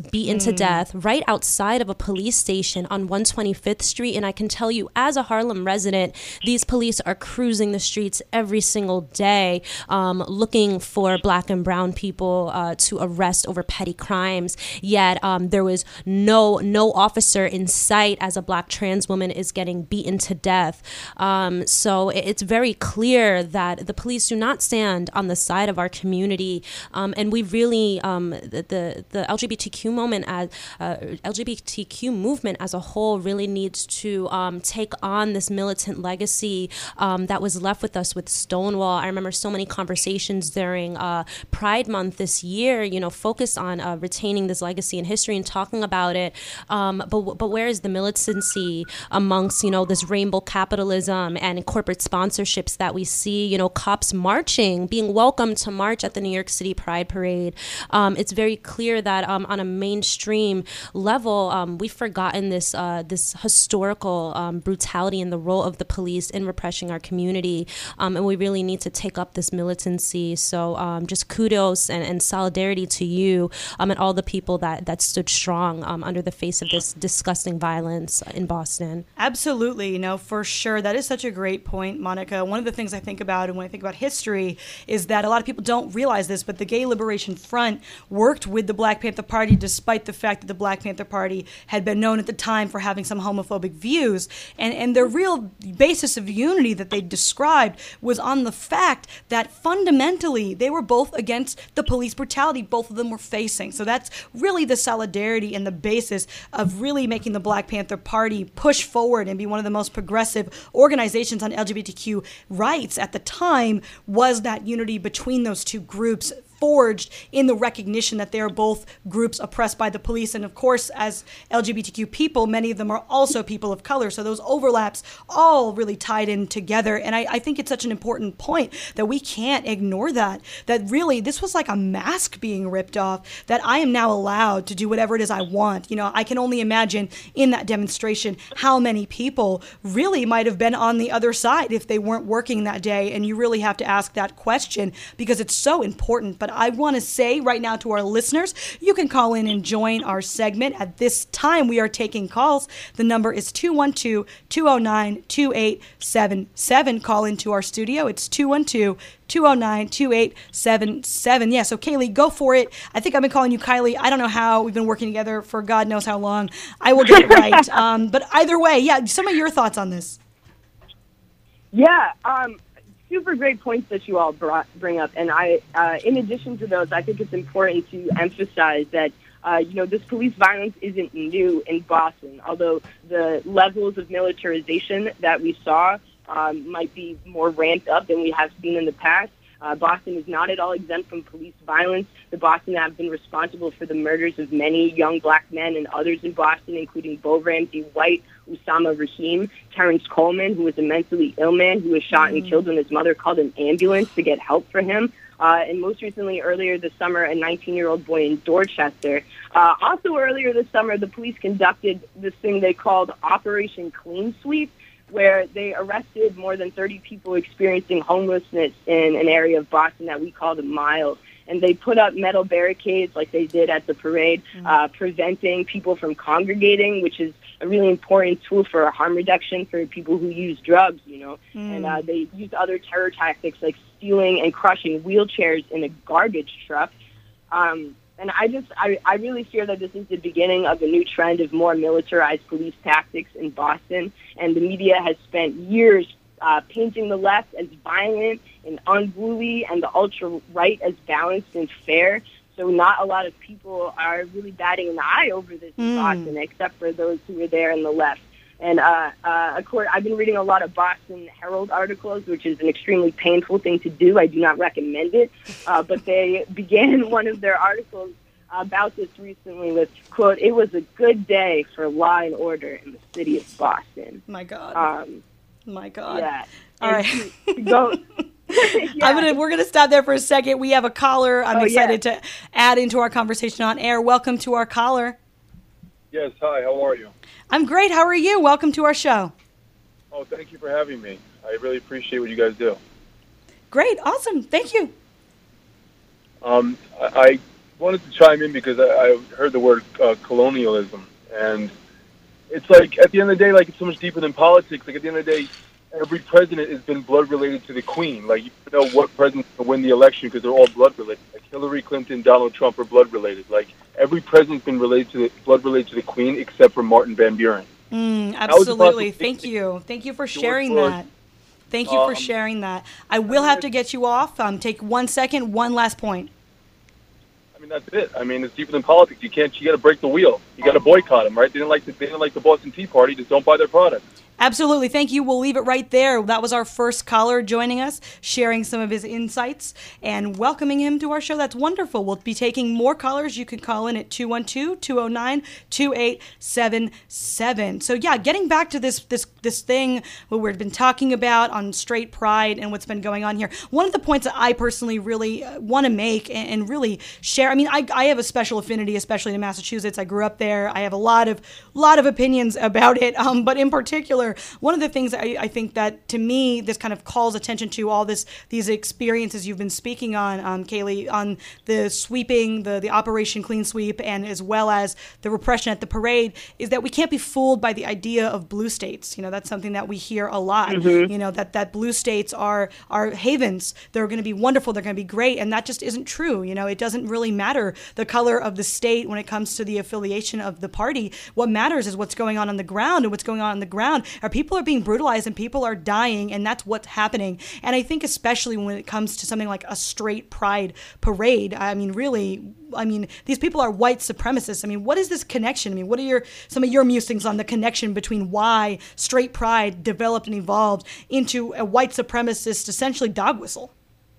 beaten mm. to death right outside of a police station on one twenty-fifth Street. And I can tell you, as a Harlem resident, these police are cruising the streets every single day, um, looking for black and brown people uh, to arrest over petty crimes. Yet um, there was no no officer in sight as a black trans woman is getting beaten to death. Um, so it's very clear that the police do not stand on the side of our community, um, and we really um, the, the the L G B T Q moment as uh, L G B T Q movement as a whole really needs to um, take on this militant legacy um, that was left with us with Stonewall. I remember so many conversations during uh, Pride Month this year, you know, focused on uh, retaining this legacy in history and talking about it. Um, but but where is the militancy amongst, you know, this rainbow capitalism and corporate sponsorships that we see, you know, cops marching, being welcomed to march at the New York City Pride Parade? Um, it's very clear that um, on a mainstream level, um, we've forgotten this uh, this historical um, brutality and the role of the police in repressing our community. Um, and we really need to take up this militancy. So um, just kudos and, and solidarity to you um, and all the people that, that stood strong um, under the face of this disgusting violence in Boston. Absolutely. You know, for sure. That is such a great point, Monica. One of the things I think about, and when I think about history, is that a lot of people don't realize this, but the Gay Liberation Front worked with the Black Panther Party despite the fact that the Black Panther Party had been known at the time for having some homophobic views. And, and the real basis of unity that they described was on the fact that fundamentally they were both against the police brutality both of them were facing. So that's really the solidarity and the basis of really making the Black Panther Party push forward and be one of the most progressive organizations on L G B T Q rights at the time, was that unity between those two groups, forged in the recognition that they are both groups oppressed by the police. And of course, as L G B T Q people, many of them are also people of color. So those overlaps all really tied in together. And I, I think it's such an important point that we can't ignore that, that really this was like a mask being ripped off, that I am now allowed to do whatever it is I want. You know, I can only imagine in that demonstration how many people really might have been on the other side if they weren't working that day. And you really have to ask that question because it's so important. But I want to say right now to our listeners, you can call in and join our segment. At this time, we are taking calls. The number is two one two, two oh nine, two eight seven seven. Call into our studio. It's two one two, two oh nine, two eight seven seven. Yeah, so Kaylee, go for it. I think I've been calling you Kylie. I don't know how. We've been working together for God knows how long. I will get it right. Um, but either way, yeah, some of your thoughts on this. Yeah, um, super great points that you all brought, bring up. And I, uh, in addition to those, I think it's important to emphasize that, uh, you know, this police violence isn't new in Boston, although the levels of militarization that we saw um, might be more ramped up than we have seen in the past. Uh, Boston is not at all exempt from police violence. The Boston have been responsible for the murders of many young black men and others in Boston, including Bo Ramsey White, Usama Rahim, Terrence Coleman, who was a mentally ill man who was shot mm. and killed when his mother called an ambulance to get help for him. Uh, and most recently, earlier this summer, a nineteen-year-old boy in Dorchester. Uh, also earlier this summer, the police conducted this thing they called Operation Clean Sweep, where they arrested more than thirty people experiencing homelessness in an area of Boston that we call the Mile. And they put up metal barricades like they did at the parade, mm-hmm. uh, preventing people from congregating, which is a really important tool for harm reduction for people who use drugs, you know. Mm. And uh, they used other terror tactics like stealing and crushing wheelchairs in a garbage truck. Um, and I just, I, I really fear that this is the beginning of a new trend of more militarized police tactics in Boston. And the media has spent years uh, painting the left as violent and unruly and the ultra-right as balanced and fair. So not a lot of people are really batting an eye over this in mm. Boston, except for those who are there in the left. And uh, uh, of course, I've been reading a lot of Boston Herald articles, which is an extremely painful thing to do. I do not recommend it. Uh, but they began one of their articles about this recently with, quote, "It was a good day for law and order in the city of Boston." My God. Um, My God. Yeah. All and right. To, to go... yeah. I'm gonna, we're going to stop there for a second. We have a caller I'm oh, excited yeah. to add into our conversation on air. Welcome to our caller. Yes, hi, how are you? I'm great. How are you? Welcome to our show. Oh, thank you for having me. I really appreciate what you guys do. Great. Awesome. Thank you. Um, I, I wanted to chime in because I, I heard the word uh, colonialism, and it's like at the end of the day, like it's so much deeper than politics. Like at the end of the day, every president has been blood related to the Queen. Like you know what president will win the election because they're all blood related. Like Hillary Clinton, Donald Trump are blood related. Like every president's been related to the blood related to the Queen except for Martin Van Buren. Mm, absolutely. Thank you. Thank you for sharing that. Thank you for Um, sharing that. I will have to get you off. Um, take one second, one last point. I mean, that's it. I mean, it's deeper than politics. You can't. You got to break the wheel. You got to boycott them, right? They didn't like the. They didn't like the Boston Tea Party. Just don't buy their product. Absolutely. Thank you. We'll leave it right there. That was our first caller joining us, sharing some of his insights and welcoming him to our show. That's wonderful. We'll be taking more callers. You can call in at two one two, two oh nine, two eight seven seven. So yeah, getting back to this this this thing what we've been talking about on straight pride and what's been going on here. One of the points that I personally really want to make and, and really share, I mean, I, I have a special affinity, especially to Massachusetts. I grew up there. I have a lot of lot of opinions about it, um, but in particular, one of the things I, I think that, to me, this kind of calls attention to all this these experiences you've been speaking on, um, Kaylee, on the sweeping, the, the Operation Clean Sweep, and as well as the repression at the parade, is that we can't be fooled by the idea of blue states. You know, that's something that we hear a lot, Mm-hmm. you know, that, that blue states are, are havens. They're going to be wonderful. They're going to be great. And that just isn't true. You know, it doesn't really matter the color of the state when it comes to the affiliation of the party. What matters is what's going on on the ground, and what's going on on the ground are people are being brutalized and people are dying, and that's what's happening. And I think especially when it comes to something like a straight pride parade, I mean, really, I mean, these people are white supremacists. I mean, what is this connection? I mean, what are your some of your musings on the connection between why straight pride developed and evolved into a white supremacist, essentially, dog whistle?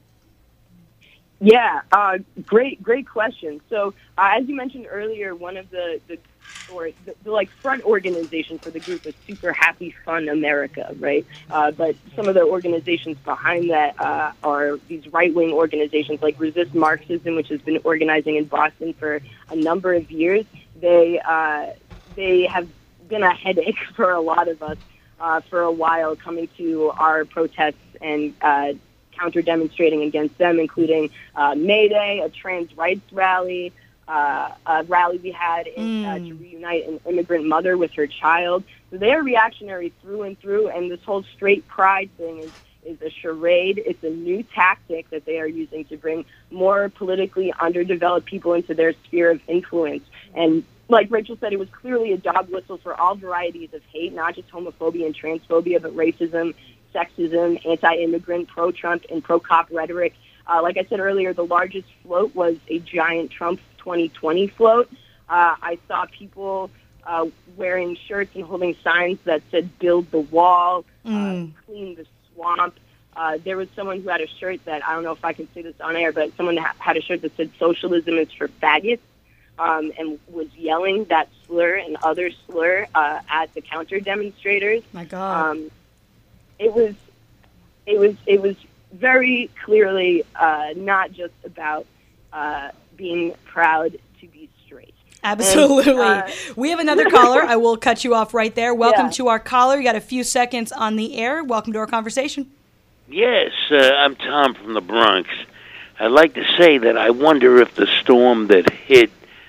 Yeah, uh, great, great question. So, uh, as you mentioned earlier, one of the, the or the, the like front organization for the group is Super Happy Fun America, right? Uh, but some of the organizations behind that uh, are these right-wing organizations like Resist Marxism, which has been organizing in Boston for a number of years. They uh, they have been a headache for a lot of us uh, for a while, coming to our protests and uh, counter-demonstrating against them, including uh, May Day, a trans rights rally, uh, a rally we had in, mm. uh, to reunite an immigrant mother with her child. So they are reactionary through and through, and this whole straight pride thing is, is a charade. It's a new tactic that they are using to bring more politically underdeveloped people into their sphere of influence. And like Rachel said, it was clearly a dog whistle for all varieties of hate, not just homophobia and transphobia, but racism, sexism, anti-immigrant, pro-Trump, and pro-cop rhetoric. Uh, like I said earlier, the largest float was a giant Trump twenty twenty float. Uh, I saw people uh, wearing shirts and holding signs that said, build the wall, Mm. uh, clean the swamp. Uh, there was someone who had a shirt that, I don't know if I can say this on air, but someone ha- had a shirt that said, socialism is for faggots, um, and was yelling that slur and other slur uh, at the counter demonstrators. My God. Um, it was, it was, it was very clearly uh, not just about uh, being proud to be straight. Absolutely. And, uh, we have another caller. I will cut you off right there. Welcome Yeah. to our caller. You got a few seconds on the air. Welcome to our conversation. Yes, uh, I'm Tom from the Bronx. I'd like to say that I wonder if the storm that hit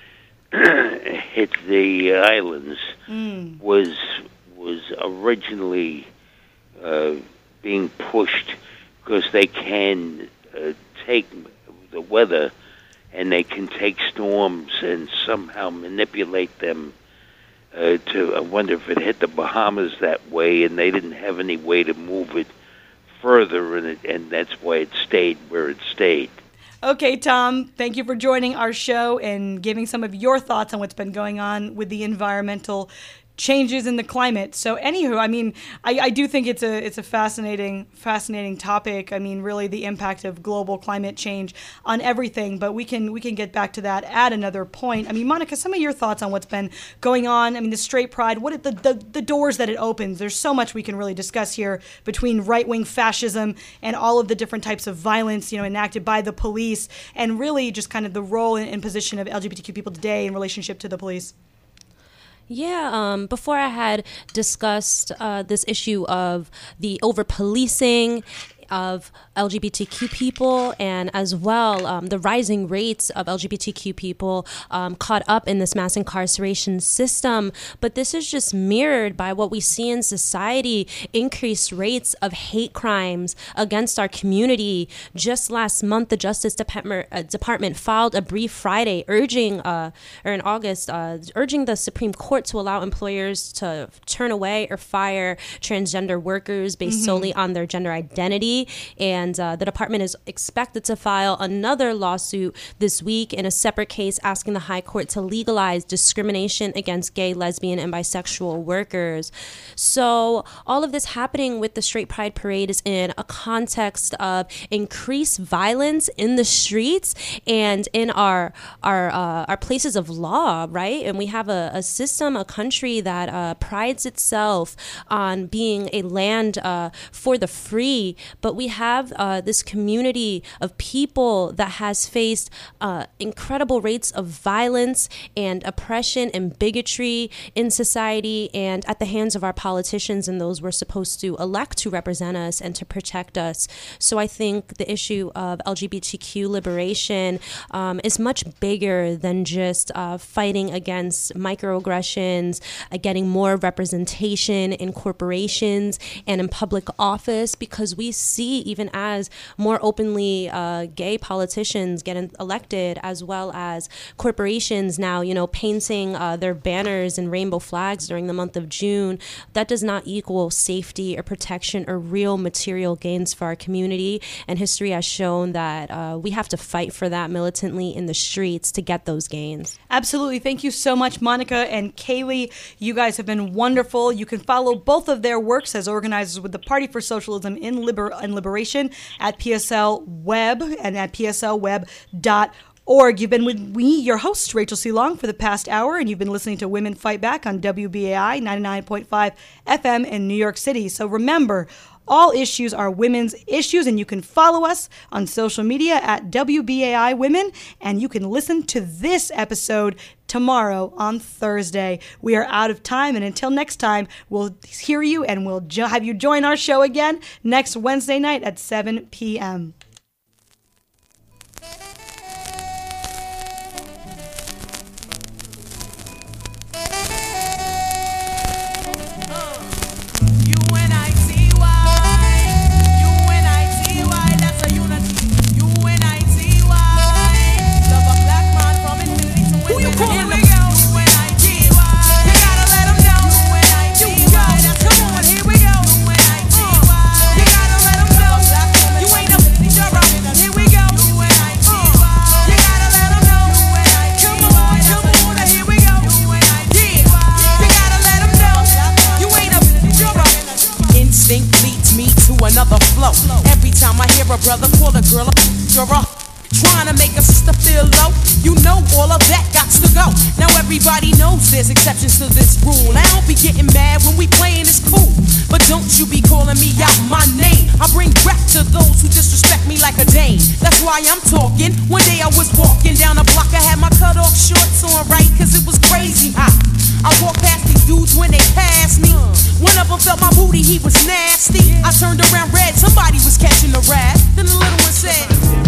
hit the islands Mm. was was originally uh, being pushed because they can uh, take the weather and they can take storms and somehow manipulate them uh, to. I wonder if it hit the Bahamas that way and they didn't have any way to move it further, and, it, and that's why it stayed where it stayed. Okay, Tom, thank you for joining our show and giving some of your thoughts on what's been going on with the environmental changes in the climate. So anywho, I mean, I, I do think it's a it's a fascinating, fascinating topic. I mean, really the impact of global climate change on everything, but we can we can get back to that at another point. I mean, Monica, some of your thoughts on what's been going on. I mean, the straight pride, what it, the, the the doors that it opens. There's so much we can really discuss here between right-wing fascism and all of the different types of violence, you know, enacted by the police, and really just kind of the role and, and position of L G B T Q people today in relationship to the police. Yeah, um, before I had discussed uh, this issue of the over-policing of L G B T Q people, and as well um, the rising rates of L G B T Q people um, caught up in this mass incarceration system. But this is just mirrored by what we see in society, increased rates of hate crimes against our community. Just last month, the Justice Department, uh, Department filed a brief Friday urging, uh, or in August, uh, urging the Supreme Court to allow employers to turn away or fire transgender workers based mm-hmm. solely on their gender identity. And uh, the department is expected to file another lawsuit this week in a separate case asking the High Court to legalize discrimination against gay, lesbian, and bisexual workers. So all of this happening with the Straight Pride Parade is in a context of increased violence in the streets and in our our uh, our places of law, right? And we have a, a system, a country that uh, prides itself on being a land uh, for the free, but we have uh, this community of people that has faced uh, incredible rates of violence and oppression and bigotry in society and at the hands of our politicians and those we're supposed to elect to represent us and to protect us. So I think the issue of L G B T Q liberation um, is much bigger than just uh, fighting against microaggressions, uh, getting more representation in corporations and in public office, because we see even as more openly uh, gay politicians get elected, as well as corporations now, you know, painting uh, their banners and rainbow flags during the month of June, that does not equal safety or protection or real material gains for our community. And history has shown that uh, we have to fight for that militantly in the streets to get those gains. Absolutely. Thank you so much, Monica and Kaylee. You guys have been wonderful. You can follow both of their works as organizers with the Party for Socialism in Liber- and Liberation at P S L Web and at P S L web dot org. You've been with me, your host, Rachel C. Long, for the past hour, and you've been listening to Women Fight Back on W B A I ninety-nine point five F M in New York City. So remember, all issues are women's issues, and you can follow us on social media at W B A I Women, and you can listen to this episode tomorrow on Thursday. We are out of time, and until next time, we'll hear you and we'll jo- have you join our show again next Wednesday night at seven p.m. Another flow. Every time I hear a brother call a girl a you're up, trying to make a sister feel low. You know all of that got to go. Now everybody knows there's exceptions to this rule. I don't be getting mad when we playing, it's cool, but don't you be calling me out my name. I bring rap to those who disrespect me like a dame. That's why I'm talking. One day I was walking down a block, I had my cut off shorts on, right, cause it was crazy hot. I walked past these dudes when they passed me. One of them felt my booty, he was nasty. I turned around red, somebody was catching the rat. Then the little one said,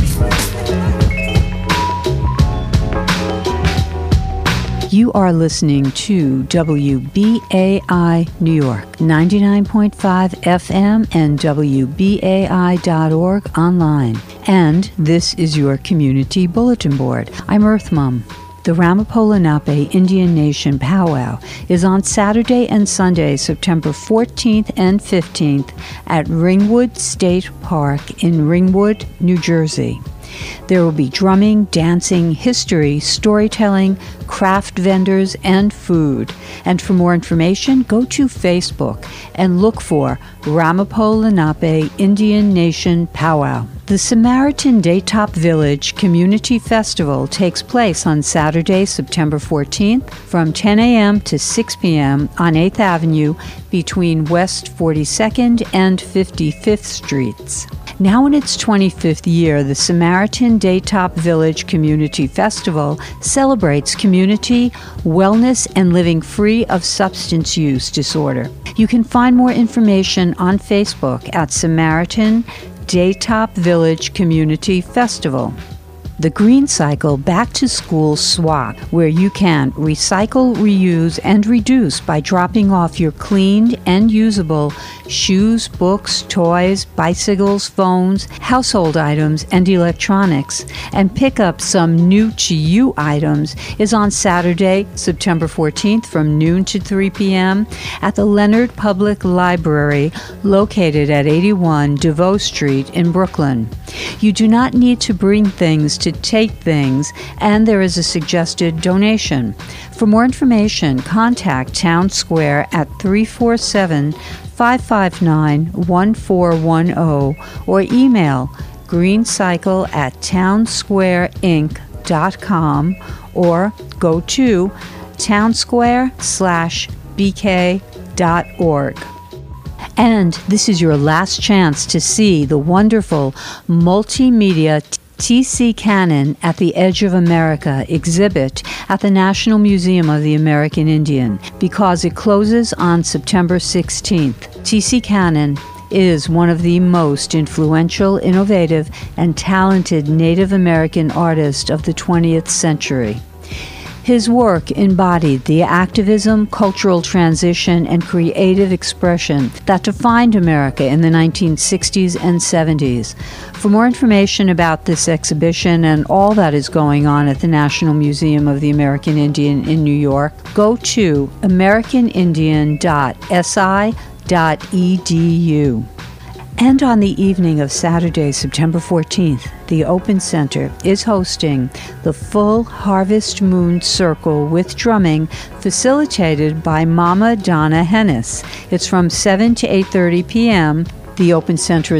you are listening to W B A I New York, ninety-nine point five F M and W B A I dot org online. And this is your community bulletin board. I'm Earth Mom. The Ramapo Lenape Indian Nation Powwow is on Saturday and Sunday, September fourteenth and fifteenth at Ringwood State Park in Ringwood, New Jersey. There will be drumming, dancing, history, storytelling, craft vendors, and food. And for more information, go to Facebook and look for Ramapo Lenape Indian Nation Powwow. The Samaritan Daytop Village Community Festival takes place on Saturday, September fourteenth from ten a.m. to six p.m. on eighth Avenue between West forty-second and fifty-fifth Streets. Now in its twenty-fifth year, the Samaritan Daytop Village Community Festival celebrates community, wellness, and living free of substance use disorder. You can find more information on Facebook at Samaritan Daytop Village Community Festival. The Green Cycle Back to School Swap, where you can recycle, reuse, and reduce by dropping off your cleaned and usable shoes, books, toys, bicycles, phones, household items, and electronics, and pick up some new-to-you items, is on Saturday, September fourteenth from noon to three p.m. at the Leonard Public Library, located at eighty-one DeVoe Street in Brooklyn. You do not need to bring things to take things, and there is a suggested donation. For more information, contact Town Square at three four seven, five five nine, one four one zero or email greencycle at townsquareinc dot com or go to townsquare slash bk dot org. And this is your last chance to see the wonderful multimedia T C Cannon at the Edge of America exhibit at the National Museum of the American Indian, because it closes on September sixteenth. T C Cannon is one of the most influential, innovative, and talented Native American artists of the twentieth century. His work embodied the activism, cultural transition, and creative expression that defined America in the nineteen sixties and seventies. For more information about this exhibition and all that is going on at the National Museum of the American Indian in New York, go to american indian dot s i dot e d u. And on the evening of Saturday, September fourteenth, the Open Center is hosting the Full Harvest Moon Circle with drumming, facilitated by Mama Donna Hennis. It's from seven to eight thirty p.m. The Open Center